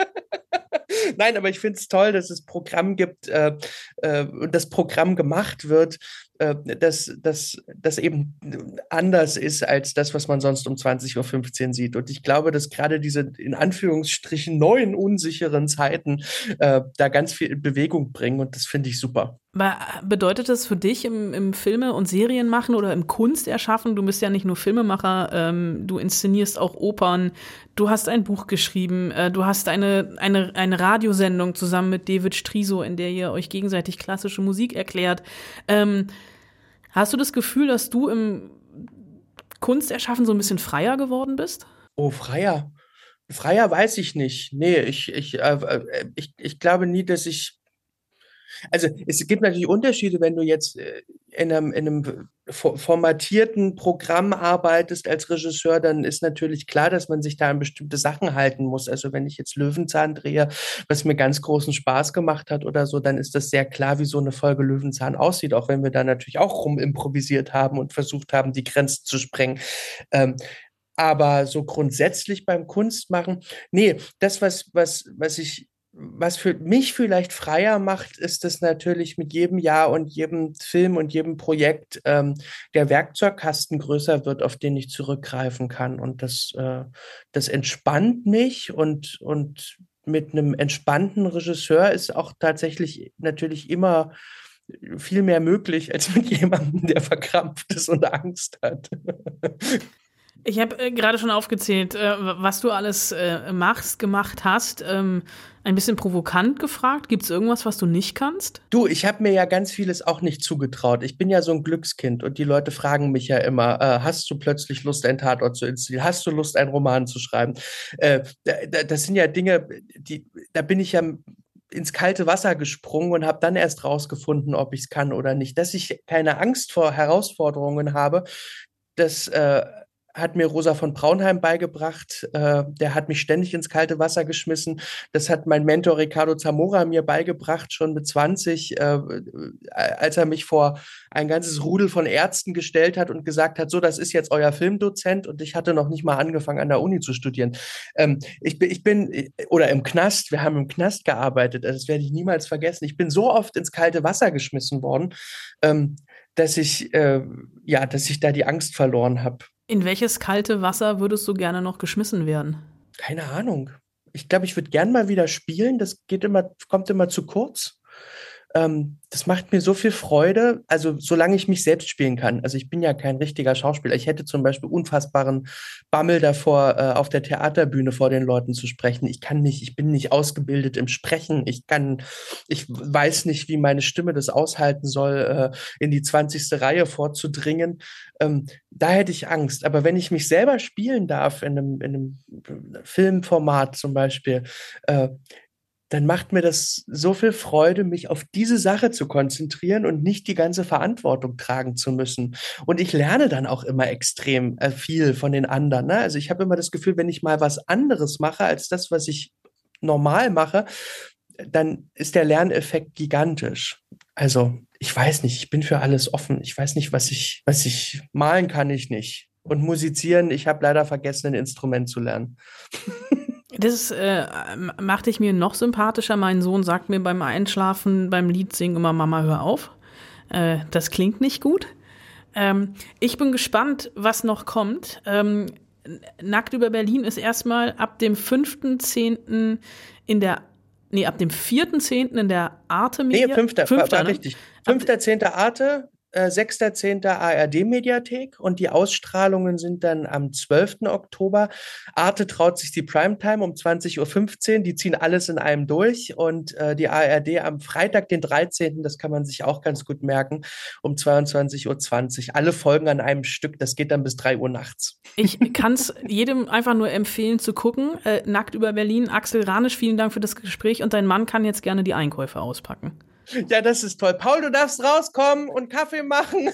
Nein, aber ich finde es toll, dass es Programm gibt äh, äh, und das Programm gemacht wird, äh, das, das, das eben anders ist als das, was man sonst um zwanzig Uhr fünfzehn sieht. Und ich glaube, dass gerade diese in Anführungsstrichen neuen, unsicheren Zeiten äh, da ganz viel in Bewegung bringen und das finde ich super. Aber bedeutet das für dich im, im Filme- und Serienmachen oder im Kunsterschaffen, du bist ja nicht nur Filmemacher, ähm, du inszenierst auch Opern, du hast ein Buch geschrieben, äh, du hast eine, eine, eine Radiosendung zusammen mit David Striso, in der ihr euch gegenseitig klassische Musik erklärt. Ähm, hast du das Gefühl, dass du im Kunsterschaffen so ein bisschen freier geworden bist? Oh, freier? Freier weiß ich nicht. Nee, ich, ich, äh, ich, ich glaube nie, dass ich Also es gibt natürlich Unterschiede, wenn du jetzt in einem, in einem formatierten Programm arbeitest als Regisseur, dann ist natürlich klar, dass man sich da an bestimmte Sachen halten muss. Also wenn ich jetzt Löwenzahn drehe, was mir ganz großen Spaß gemacht hat oder so, dann ist das sehr klar, wie so eine Folge Löwenzahn aussieht, auch wenn wir da natürlich auch rumimprovisiert haben und versucht haben, die Grenzen zu sprengen. Ähm, aber so grundsätzlich beim Kunstmachen, nee, das, was, was, was ich Was für mich vielleicht freier macht, ist es natürlich mit jedem Jahr und jedem Film und jedem Projekt ähm, der Werkzeugkasten größer wird, auf den ich zurückgreifen kann. Und das, äh, das entspannt mich und, und mit einem entspannten Regisseur ist auch tatsächlich natürlich immer viel mehr möglich als mit jemandem, der verkrampft ist und Angst hat. Ich habe äh, gerade schon aufgezählt, äh, was du alles äh, machst, gemacht hast. Ähm, ein bisschen provokant gefragt. Gibt es irgendwas, was du nicht kannst? Du, ich habe mir ja ganz vieles auch nicht zugetraut. Ich bin ja so ein Glückskind und die Leute fragen mich ja immer, äh, hast du plötzlich Lust, einen Tatort zu inszenieren? Hast du Lust, einen Roman zu schreiben? Äh, das sind ja Dinge, die, da bin ich ja ins kalte Wasser gesprungen und habe dann erst rausgefunden, ob ich es kann oder nicht. Dass ich keine Angst vor Herausforderungen habe, das äh, hat mir Rosa von Braunheim beigebracht. Äh, der hat mich ständig ins kalte Wasser geschmissen. Das hat mein Mentor Ricardo Zamora mir beigebracht, schon mit zwanzig, äh, als er mich vor ein ganzes Rudel von Ärzten gestellt hat und gesagt hat, so, das ist jetzt euer Filmdozent, und ich hatte noch nicht mal angefangen, an der Uni zu studieren. Ähm, ich bin, ich bin, oder im Knast, wir haben im Knast gearbeitet, das werde ich niemals vergessen. Ich bin so oft ins kalte Wasser geschmissen worden, ähm, dass ich, äh, ja, dass ich da die Angst verloren habe. In welches kalte Wasser würdest du gerne noch geschmissen werden? Keine Ahnung. Ich glaube, ich würde gern mal wieder spielen. Das geht immer, kommt immer zu kurz. Ähm, das macht mir so viel Freude, also solange ich mich selbst spielen kann. Also ich bin ja kein richtiger Schauspieler. Ich hätte zum Beispiel unfassbaren Bammel davor, äh, auf der Theaterbühne vor den Leuten zu sprechen. Ich kann nicht, ich bin nicht ausgebildet im Sprechen. Ich kann, ich weiß nicht, wie meine Stimme das aushalten soll, äh, in die zwanzigste Reihe vorzudringen. Ähm, da hätte ich Angst. Aber wenn ich mich selber spielen darf, in einem, in einem Filmformat zum Beispiel, äh, dann macht mir das so viel Freude, mich auf diese Sache zu konzentrieren und nicht die ganze Verantwortung tragen zu müssen. Und ich lerne dann auch immer extrem äh, viel von den anderen. Ne? Also ich habe immer das Gefühl, wenn ich mal was anderes mache als das, was ich normal mache, dann ist der Lerneffekt gigantisch. Also ich weiß nicht, ich bin für alles offen. Ich weiß nicht, was ich, was ich malen kann ich nicht. Und musizieren, ich habe leider vergessen, ein Instrument zu lernen. Das äh, macht dich mir noch sympathischer. Mein Sohn sagt mir beim Einschlafen, beim Liedsingen immer, Mama, hör auf. Äh, das klingt nicht gut. Ähm, ich bin gespannt, was noch kommt. Ähm, Nackt über Berlin ist erstmal ab dem fünften zehnten in der, nee, ab dem vierten zehnten in der Arte Media. Nee, fünfter, fünfter war, war ne? richtig. fünfter zehnter Arte. äh, sechster zehnter A R D-Mediathek und die Ausstrahlungen sind dann am zwölften Oktober. Arte traut sich die Primetime um zwanzig Uhr fünfzehn, die ziehen alles in einem durch und äh, die A R D am Freitag, den dreizehnten, das kann man sich auch ganz gut merken, um zweiundzwanzig Uhr zwanzig. Alle Folgen an einem Stück, das geht dann bis drei Uhr nachts. Ich kann es jedem einfach nur empfehlen zu gucken. Äh, Nackt über Berlin. Axel Ranisch, vielen Dank für das Gespräch und dein Mann kann jetzt gerne die Einkäufe auspacken. Ja, das ist toll. Paul, du darfst rauskommen und Kaffee machen.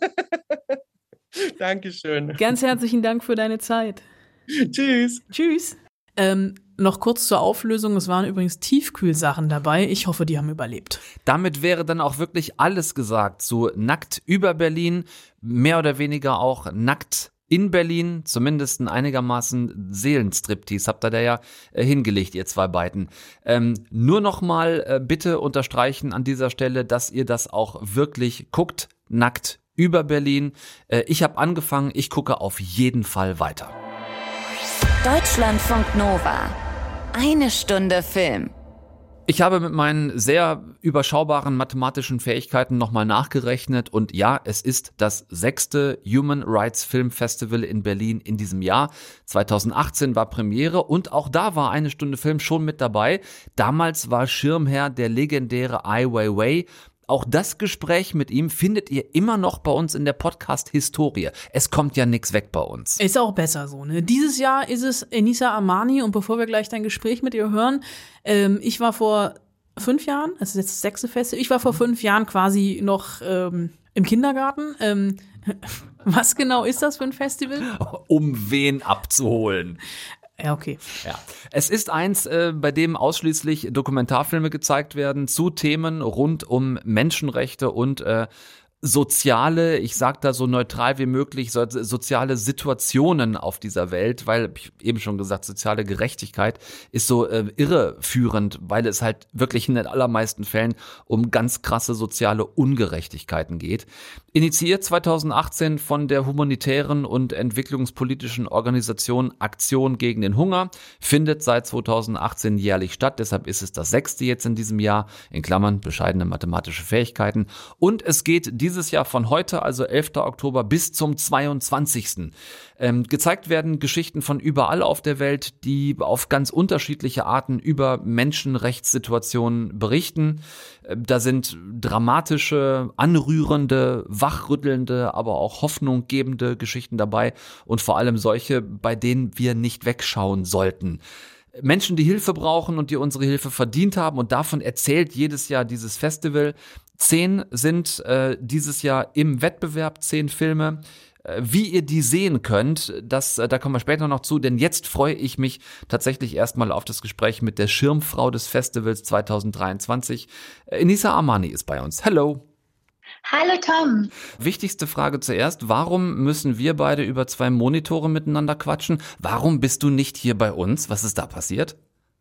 Dankeschön. Ganz herzlichen Dank für deine Zeit. Tschüss. Tschüss. Ähm, noch kurz zur Auflösung. Es waren übrigens Tiefkühlsachen dabei. Ich hoffe, die haben überlebt. Damit wäre dann auch wirklich alles gesagt zu Nackt über Berlin. Mehr oder weniger auch Nackt in Berlin, zumindest ein einigermaßen Seelenstriptease habt ihr da ja äh, hingelegt, ihr zwei beiden. Ähm, nur noch mal äh, bitte unterstreichen an dieser Stelle, dass ihr das auch wirklich guckt, Nackt über Berlin. Äh, ich habe angefangen, ich gucke auf jeden Fall weiter. Deutschlandfunk Nova. Eine Stunde Film. Ich habe mit meinen sehr überschaubaren mathematischen Fähigkeiten nochmal nachgerechnet und ja, es ist das sechste Human Rights Film Festival in Berlin in diesem Jahr. zweitausendachtzehn war Premiere und auch da war eine Stunde Film schon mit dabei. Damals war Schirmherr der legendäre Ai Weiwei. Auch das Gespräch mit ihm findet ihr immer noch bei uns in der Podcast-Historie. Es kommt ja nichts weg bei uns. Ist auch besser so, ne? Dieses Jahr ist es Enisa Amani und bevor wir gleich dein Gespräch mit ihr hören, ähm, ich war vor fünf Jahren, es ist jetzt das sechste Festival, ich war vor fünf Jahren quasi noch ähm, im Kindergarten. Ähm, was genau ist das für ein Festival? Um wen abzuholen. Ja, okay. Ja. Es ist eins, äh, bei dem ausschließlich Dokumentarfilme gezeigt werden zu Themen rund um Menschenrechte und äh, soziale, ich sag da so neutral wie möglich, so, soziale Situationen auf dieser Welt, weil, ich hab eben schon gesagt, soziale Gerechtigkeit ist so äh, irreführend, weil es halt wirklich in den allermeisten Fällen um ganz krasse soziale Ungerechtigkeiten geht. Initiiert zweitausendachtzehn von der humanitären und entwicklungspolitischen Organisation Aktion gegen den Hunger, findet seit zweitausendachtzehn jährlich statt, deshalb ist es das sechste jetzt in diesem Jahr, in Klammern bescheidene mathematische Fähigkeiten. Und es geht dieses Jahr von heute, also elfter Oktober, bis zum zweiundzwanzigsten Ähm, gezeigt werden Geschichten von überall auf der Welt, die auf ganz unterschiedliche Arten über Menschenrechtssituationen berichten. Äh, da sind dramatische, anrührende, wachrüttelnde, aber auch hoffnunggebende Geschichten dabei und vor allem solche, bei denen wir nicht wegschauen sollten. Menschen, die Hilfe brauchen und die unsere Hilfe verdient haben und davon erzählt jedes Jahr dieses Festival. Zehn sind äh, dieses Jahr im Wettbewerb, zehn Filme. Äh, wie ihr die sehen könnt, das, äh, da kommen wir später noch zu, denn jetzt freue ich mich tatsächlich erstmal auf das Gespräch mit der Schirmfrau des Festivals zweitausenddreiundzwanzig. Äh, Enisa Amani ist bei uns. Hello. Hallo Tom. Wichtigste Frage zuerst, warum müssen wir beide über zwei Monitore miteinander quatschen? Warum bist du nicht hier bei uns? Was ist da passiert?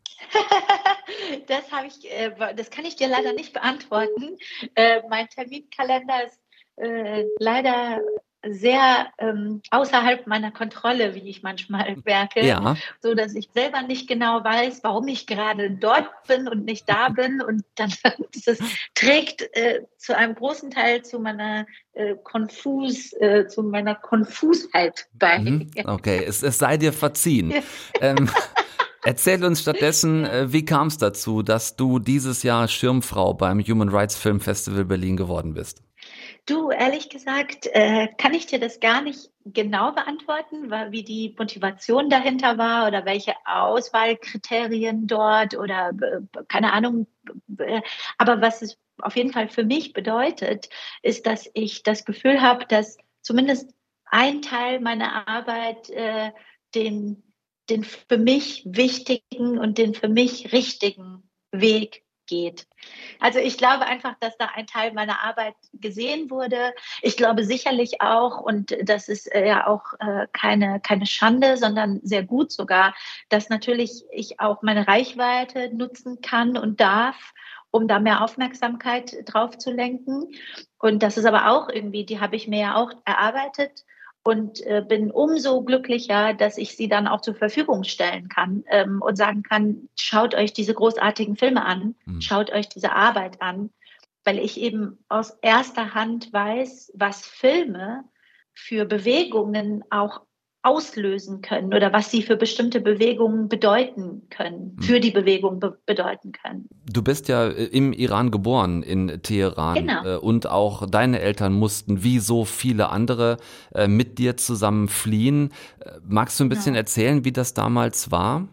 Das habe ich, äh, das kann ich dir leider nicht beantworten. Äh, mein Terminkalender ist äh, leider sehr ähm, außerhalb meiner Kontrolle, wie ich manchmal merke, ja. So dass ich selber nicht genau weiß, warum ich gerade dort bin und nicht da bin und dann das trägt äh, zu einem großen Teil zu meiner äh, Konfus, äh, zu meiner Konfusheit bei. Mhm. Okay, es, es sei dir verziehen. ähm, Erzähl uns stattdessen, äh, wie kam es dazu, dass du dieses Jahr Schirmfrau beim Human Rights Film Festival Berlin geworden bist? Du, ehrlich gesagt, äh, kann ich dir das gar nicht genau beantworten, weil, wie die Motivation dahinter war oder welche Auswahlkriterien dort oder äh, keine Ahnung. Äh, aber was es auf jeden Fall für mich bedeutet, ist, dass ich das Gefühl habe, dass zumindest ein Teil meiner Arbeit äh, den, den für mich wichtigen und den für mich richtigen Weg geht. Also ich glaube einfach, dass da ein Teil meiner Arbeit gesehen wurde. Ich glaube sicherlich auch, und das ist ja auch äh, keine, keine Schande, sondern sehr gut sogar, dass natürlich ich auch meine Reichweite nutzen kann und darf, um da mehr Aufmerksamkeit drauf zu lenken. Und das ist aber auch irgendwie, die habe ich mir ja auch erarbeitet. Und äh, bin umso glücklicher, dass ich sie dann auch zur Verfügung stellen kann ähm, und sagen kann, schaut euch diese großartigen Filme an, mhm. schaut euch diese Arbeit an. weil ich eben aus erster Hand weiß, was Filme für Bewegungen auch auslösen können oder was sie für bestimmte Bewegungen bedeuten können, für die Bewegung be- bedeuten können. Du bist ja im Iran geboren, in Teheran. Genau. Äh, Und auch deine Eltern mussten, wie so viele andere, äh, mit dir zusammen fliehen. Äh, Magst du ein bisschen Ja. erzählen, wie das damals war?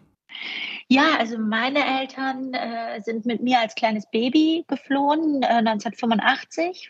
Ja, also meine Eltern äh, sind mit mir als kleines Baby geflohen, äh, neunzehnhundertfünfundachtzig.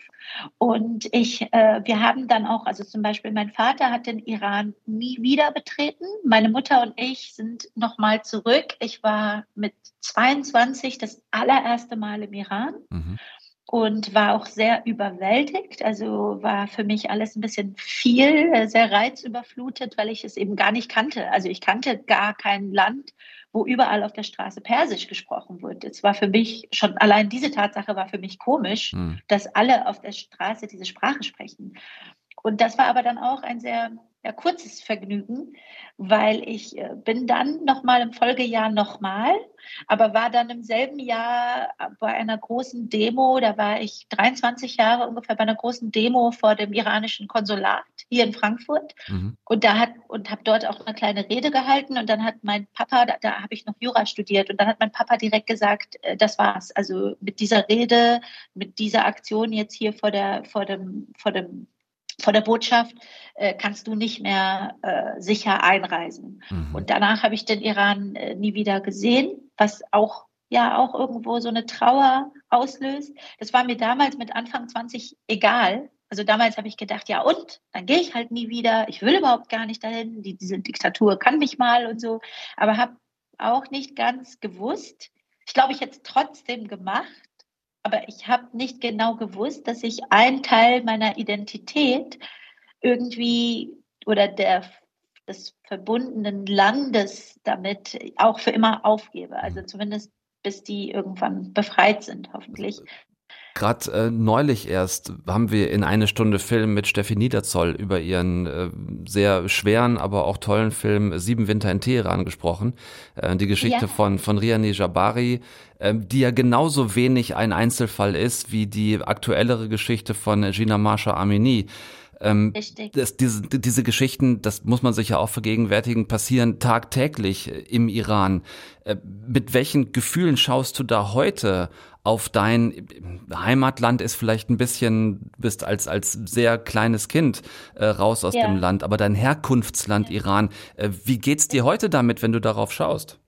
Und ich, äh, wir haben dann auch, also zum Beispiel mein Vater hat den Iran nie wieder betreten. Meine Mutter und ich sind nochmal zurück. Ich war mit zweiundzwanzig das allererste Mal im Iran. Mhm. Und war auch sehr überwältigt. Also war für mich alles ein bisschen viel, äh, sehr reizüberflutet, weil ich es eben gar nicht kannte. Also ich kannte gar kein Land, wo überall auf der Straße Persisch gesprochen wird. Es war für mich schon, allein diese Tatsache war für mich komisch, Mhm. dass alle auf der Straße diese Sprache sprechen. Und das war aber dann auch ein sehr ja, kurzes Vergnügen, weil ich äh, bin dann nochmal im Folgejahr nochmal, aber war dann im selben Jahr bei einer großen Demo, da war ich dreiundzwanzig Jahre ungefähr bei einer großen Demo vor dem iranischen Konsulat hier in Frankfurt. Mhm. Und da hat und habe dort auch eine kleine Rede gehalten und dann hat mein Papa, da, da habe ich noch Jura studiert und dann hat mein Papa direkt gesagt, äh, das war's. Also mit dieser Rede, mit dieser Aktion jetzt hier vor der vor dem vor dem vor der Botschaft äh, kannst du nicht mehr äh, sicher einreisen. Mhm. Und danach habe ich den Iran äh, nie wieder gesehen, was auch ja auch irgendwo so eine Trauer auslöst. Das war mir damals mit Anfang zwanzig egal. Also damals habe ich gedacht, ja und? Dann gehe ich halt nie wieder. Ich will überhaupt gar nicht dahin. Die, diese Diktatur kann mich mal und so. Aber habe auch nicht ganz gewusst. Ich glaube, ich hätte es trotzdem gemacht. Aber ich habe nicht genau gewusst, dass ich einen Teil meiner Identität irgendwie oder der, des verbundenen Landes damit auch für immer aufgebe. Also zumindest bis die irgendwann befreit sind, hoffentlich. Gerade äh, neulich erst haben wir in eine Stunde Film mit Steffi Niederzoll über ihren äh, sehr schweren, aber auch tollen Film Sieben Winter in Teheran gesprochen. Äh, die Geschichte Ja. von von Riani Jabari, äh, die ja genauso wenig ein Einzelfall ist wie die aktuellere Geschichte von Gina Masha Amini. Ähm, Richtig. das, diese, diese Geschichten, das muss man sich ja auch vergegenwärtigen, passieren tagtäglich im Iran. Äh, mit welchen Gefühlen schaust du da heute auf dein Heimatland? Ist vielleicht ein bisschen, du bist als als sehr kleines Kind äh, raus aus Ja. dem Land, aber dein Herkunftsland Iran, äh, wie geht's dir heute damit, wenn du darauf schaust?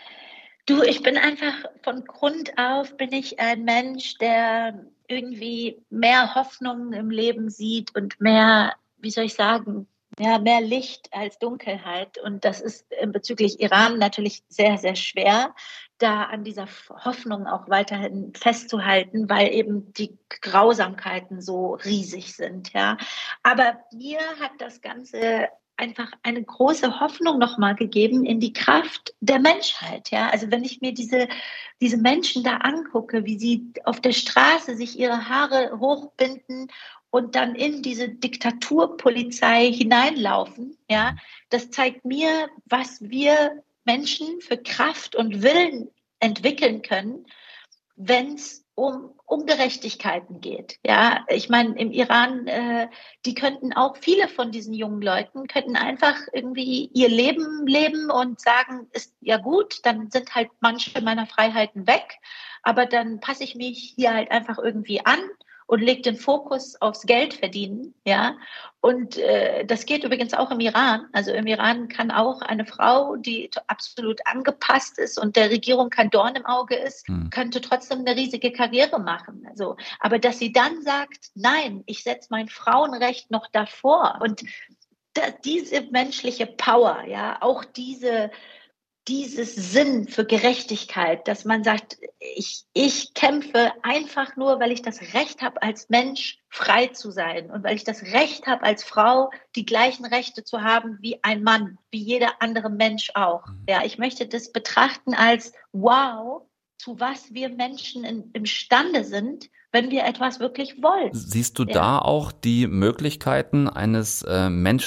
Du, ich bin einfach von Grund auf bin ich ein Mensch, der irgendwie mehr Hoffnung im Leben sieht und mehr, wie soll ich sagen, ja, mehr Licht als Dunkelheit. Und das ist äh, bezüglich Iran natürlich sehr, sehr schwer, da an dieser Hoffnung auch weiterhin festzuhalten, weil eben die Grausamkeiten so riesig sind. Ja. Aber mir hat das Ganze einfach eine große Hoffnung nochmal gegeben in die Kraft der Menschheit. Ja, also wenn ich mir diese, diese Menschen da angucke, wie sie auf der Straße sich ihre Haare hochbinden und dann in diese Diktaturpolizei hineinlaufen, ja, das zeigt mir, was wir Menschen für Kraft und Willen entwickeln können, wenn es um Ungerechtigkeiten geht. Ja, ich meine, im Iran, äh, die könnten auch, viele von diesen jungen Leuten könnten einfach irgendwie ihr Leben leben und sagen, ist ja gut, dann sind halt manche meiner Freiheiten weg, aber dann passe ich mich hier halt einfach irgendwie an und lege den Fokus aufs Geld verdienen, ja. Und äh, das geht übrigens auch im Iran. Also im Iran kann auch eine Frau, die absolut angepasst ist und der Regierung kein Dorn im Auge ist, hm. könnte trotzdem eine riesige Karriere machen. Also, aber dass sie dann sagt, nein, ich setze mein Frauenrecht noch davor. Und da, diese menschliche Power, ja, auch diese dieses Sinn für Gerechtigkeit, dass man sagt, ich, ich kämpfe einfach nur, weil ich das Recht habe, als Mensch frei zu sein und weil ich das Recht habe, als Frau die gleichen Rechte zu haben wie ein Mann, wie jeder andere Mensch auch. Ja, ich möchte das betrachten als wow, zu was wir Menschen in, imstande sind, wenn wir etwas wirklich wollen. Siehst du ja. da auch die Möglichkeiten eines äh,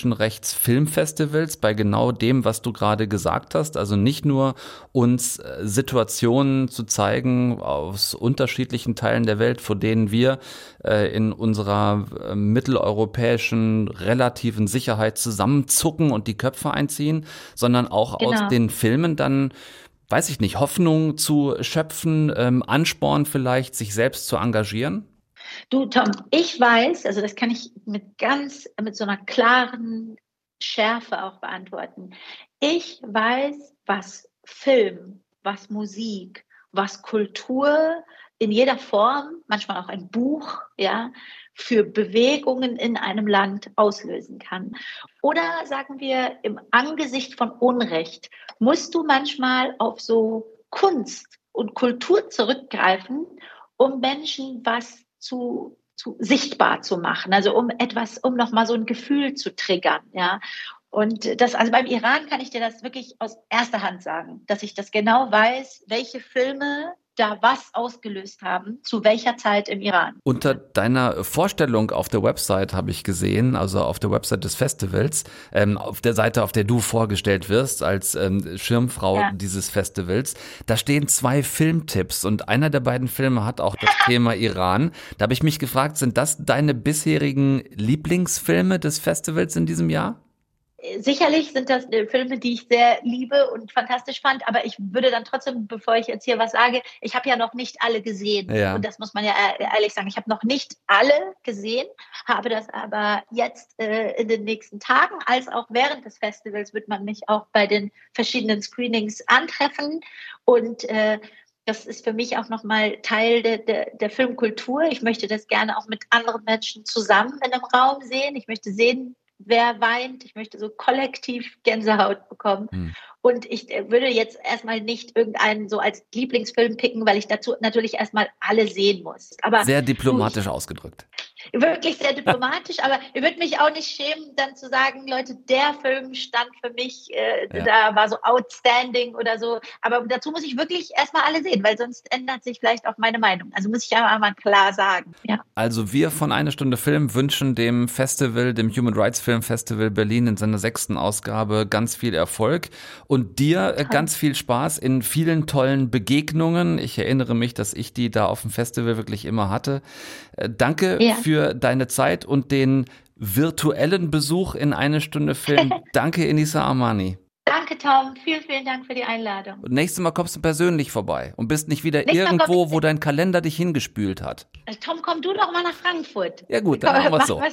Menschenrechts-Filmfestivals bei genau dem, was du gerade gesagt hast? Also nicht nur uns äh, Situationen zu zeigen aus unterschiedlichen Teilen der Welt, vor denen wir äh, in unserer äh, mitteleuropäischen relativen Sicherheit zusammenzucken und die Köpfe einziehen, sondern auch genau. aus den Filmen dann, weiß ich nicht, Hoffnung zu schöpfen, ähm, Ansporn vielleicht, sich selbst zu engagieren? Du, Tom, ich weiß, also das kann ich mit ganz, mit so einer klaren Schärfe auch beantworten. Ich weiß, was Film, was Musik, was Kultur in jeder Form, manchmal auch ein Buch, ja, für Bewegungen in einem Land auslösen kann. Oder sagen wir, im Angesicht von Unrecht musst du manchmal auf so Kunst und Kultur zurückgreifen, um Menschen was zu, zu sichtbar zu machen, also um etwas, um nochmal so ein Gefühl zu triggern, ja. Und das, also beim Iran kann ich dir das wirklich aus erster Hand sagen, dass ich das genau weiß, welche Filme da was ausgelöst haben, zu welcher Zeit im Iran. Unter deiner Vorstellung auf der Website habe ich gesehen, also auf der Website des Festivals, ähm, auf der Seite, auf der du vorgestellt wirst als ähm, Schirmfrau ja. dieses Festivals, da stehen zwei Filmtipps und einer der beiden Filme hat auch das Thema Iran. Da habe ich mich gefragt, sind das deine bisherigen Lieblingsfilme des Festivals in diesem Jahr? Sicherlich sind das Filme, die ich sehr liebe und fantastisch fand, aber ich würde dann trotzdem, bevor ich jetzt hier was sage, ich habe ja noch nicht alle gesehen. Ja. Und das muss man ja ehrlich sagen. Ich habe noch nicht alle gesehen, habe das aber jetzt äh, in den nächsten Tagen, als auch während des Festivals wird man mich auch bei den verschiedenen Screenings antreffen. Und äh, das ist für mich auch nochmal Teil der, der, der Filmkultur. Ich möchte das gerne auch mit anderen Menschen zusammen in einem Raum sehen. Ich möchte sehen, wer weint. Ich möchte so kollektiv Gänsehaut bekommen. Hm. Und ich würde jetzt erstmal nicht irgendeinen so als Lieblingsfilm picken, weil ich dazu natürlich erstmal alle sehen muss. Aber sehr diplomatisch gut, ausgedrückt. Wirklich sehr diplomatisch, aber ich würde mich auch nicht schämen, dann zu sagen, Leute, der Film stand für mich, äh, ja. da war so outstanding oder so. Aber dazu muss ich wirklich erstmal alle sehen, weil sonst ändert sich vielleicht auch meine Meinung. Also muss ich einfach mal klar sagen. Ja. Also wir von Eine Stunde Film wünschen dem Festival, dem Human Rights Film Festival Berlin in seiner sechsten Ausgabe ganz viel Erfolg. Und dir äh, ganz viel Spaß in vielen tollen Begegnungen. Ich erinnere mich, dass ich die da auf dem Festival wirklich immer hatte. Äh, danke ja. für deine Zeit und den virtuellen Besuch in Eine Stunde Film. Danke, Enisa Armani. Danke, Tom. Vielen, vielen Dank für die Einladung. Und nächstes Mal kommst du persönlich vorbei und bist nicht wieder Nächstes irgendwo, wo dein Kalender dich hingespült hat. Tom, komm du doch mal nach Frankfurt. Ja gut, dann machen wir es so.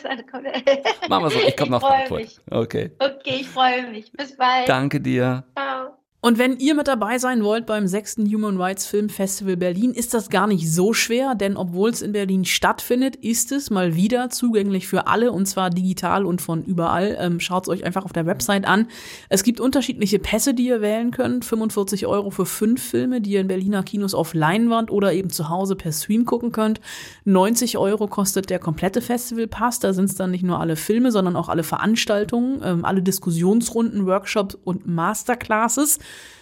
Machen wir so, ich komme nach Frankfurt. Mich. Okay. Okay, ich freue mich. Bis bald. Danke dir. Ciao. Und wenn ihr mit dabei sein wollt beim sechsten Human Rights Film Festival Berlin, ist das gar nicht so schwer, denn obwohl es in Berlin stattfindet, ist es mal wieder zugänglich für alle und zwar digital und von überall. Ähm, schaut es euch einfach auf der Website an. Es gibt unterschiedliche Pässe, die ihr wählen könnt. fünfundvierzig Euro für fünf Filme, die ihr in Berliner Kinos auf Leinwand oder eben zu Hause per Stream gucken könnt. neunzig Euro kostet der komplette Festivalpass. Da sind es dann nicht nur alle Filme, sondern auch alle Veranstaltungen, ähm, alle Diskussionsrunden, Workshops und Masterclasses.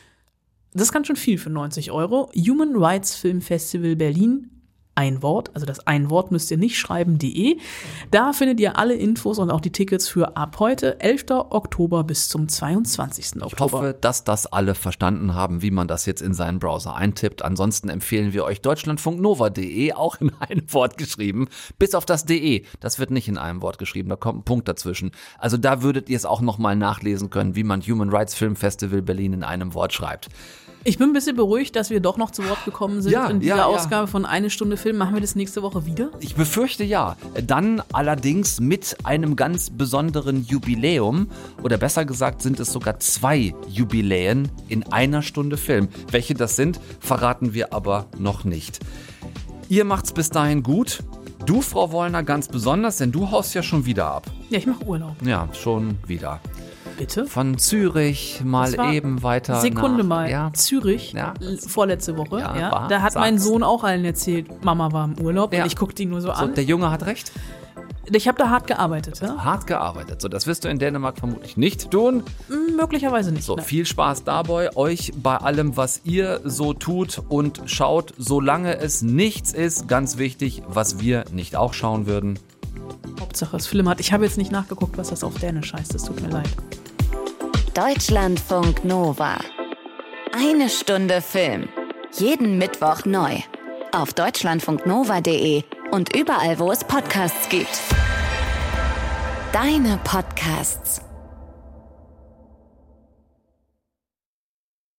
Das ist ganz schön viel für neunzig Euro. Human Rights Film Festival Berlin, ein Wort, also das ein Wort müsst ihr nicht schreiben, .de. Da findet ihr alle Infos und auch die Tickets für ab heute, elften Oktober bis zum zweiundzwanzigsten Oktober. Ich hoffe, dass das alle verstanden haben, wie man das jetzt in seinen Browser eintippt. Ansonsten empfehlen wir euch deutschlandfunknova punkt de, auch in einem Wort geschrieben, bis auf das .de. Das wird nicht in einem Wort geschrieben, da kommt ein Punkt dazwischen. Also da würdet ihr es auch nochmal nachlesen können, wie man Human Rights Film Festival Berlin in einem Wort schreibt. Ich bin ein bisschen beruhigt, dass wir doch noch zu Wort gekommen sind ja, in dieser ja, Ausgabe ja. von Eine Stunde Film. Machen wir das nächste Woche wieder? Ich befürchte ja. Dann allerdings mit einem ganz besonderen Jubiläum. Oder besser gesagt sind es sogar zwei Jubiläen in einer Stunde Film. Welche das sind, verraten wir aber noch nicht. Ihr macht's bis dahin gut. Du, Frau Wollner, ganz besonders, denn du haust ja schon wieder ab. Ja, ich mache Urlaub. Ja, schon wieder. Bitte? Von Zürich mal eben weiter Sekunde nach, mal, ja. Zürich, ja. vorletzte Woche, ja, ja. War, da hat sag's. mein Sohn auch allen erzählt, Mama war im Urlaub ja. und ich guckte ihn nur so, so an. Der Junge hat recht? Ich habe da hart gearbeitet. Ja? Hart gearbeitet. So, das wirst du in Dänemark vermutlich nicht tun. Hm, möglicherweise nicht. So, ne? viel Spaß dabei, euch bei allem, was ihr so tut und schaut, solange es nichts ist, ganz wichtig, was wir nicht auch schauen würden. Hauptsache es flimmert. Ich habe jetzt nicht nachgeguckt, was das auf Dänisch heißt. Es tut mir leid. Deutschlandfunk Nova. Eine Stunde Film. Jeden Mittwoch neu. Auf deutschlandfunknova punkt de und überall, wo es Podcasts gibt. Deine Podcasts.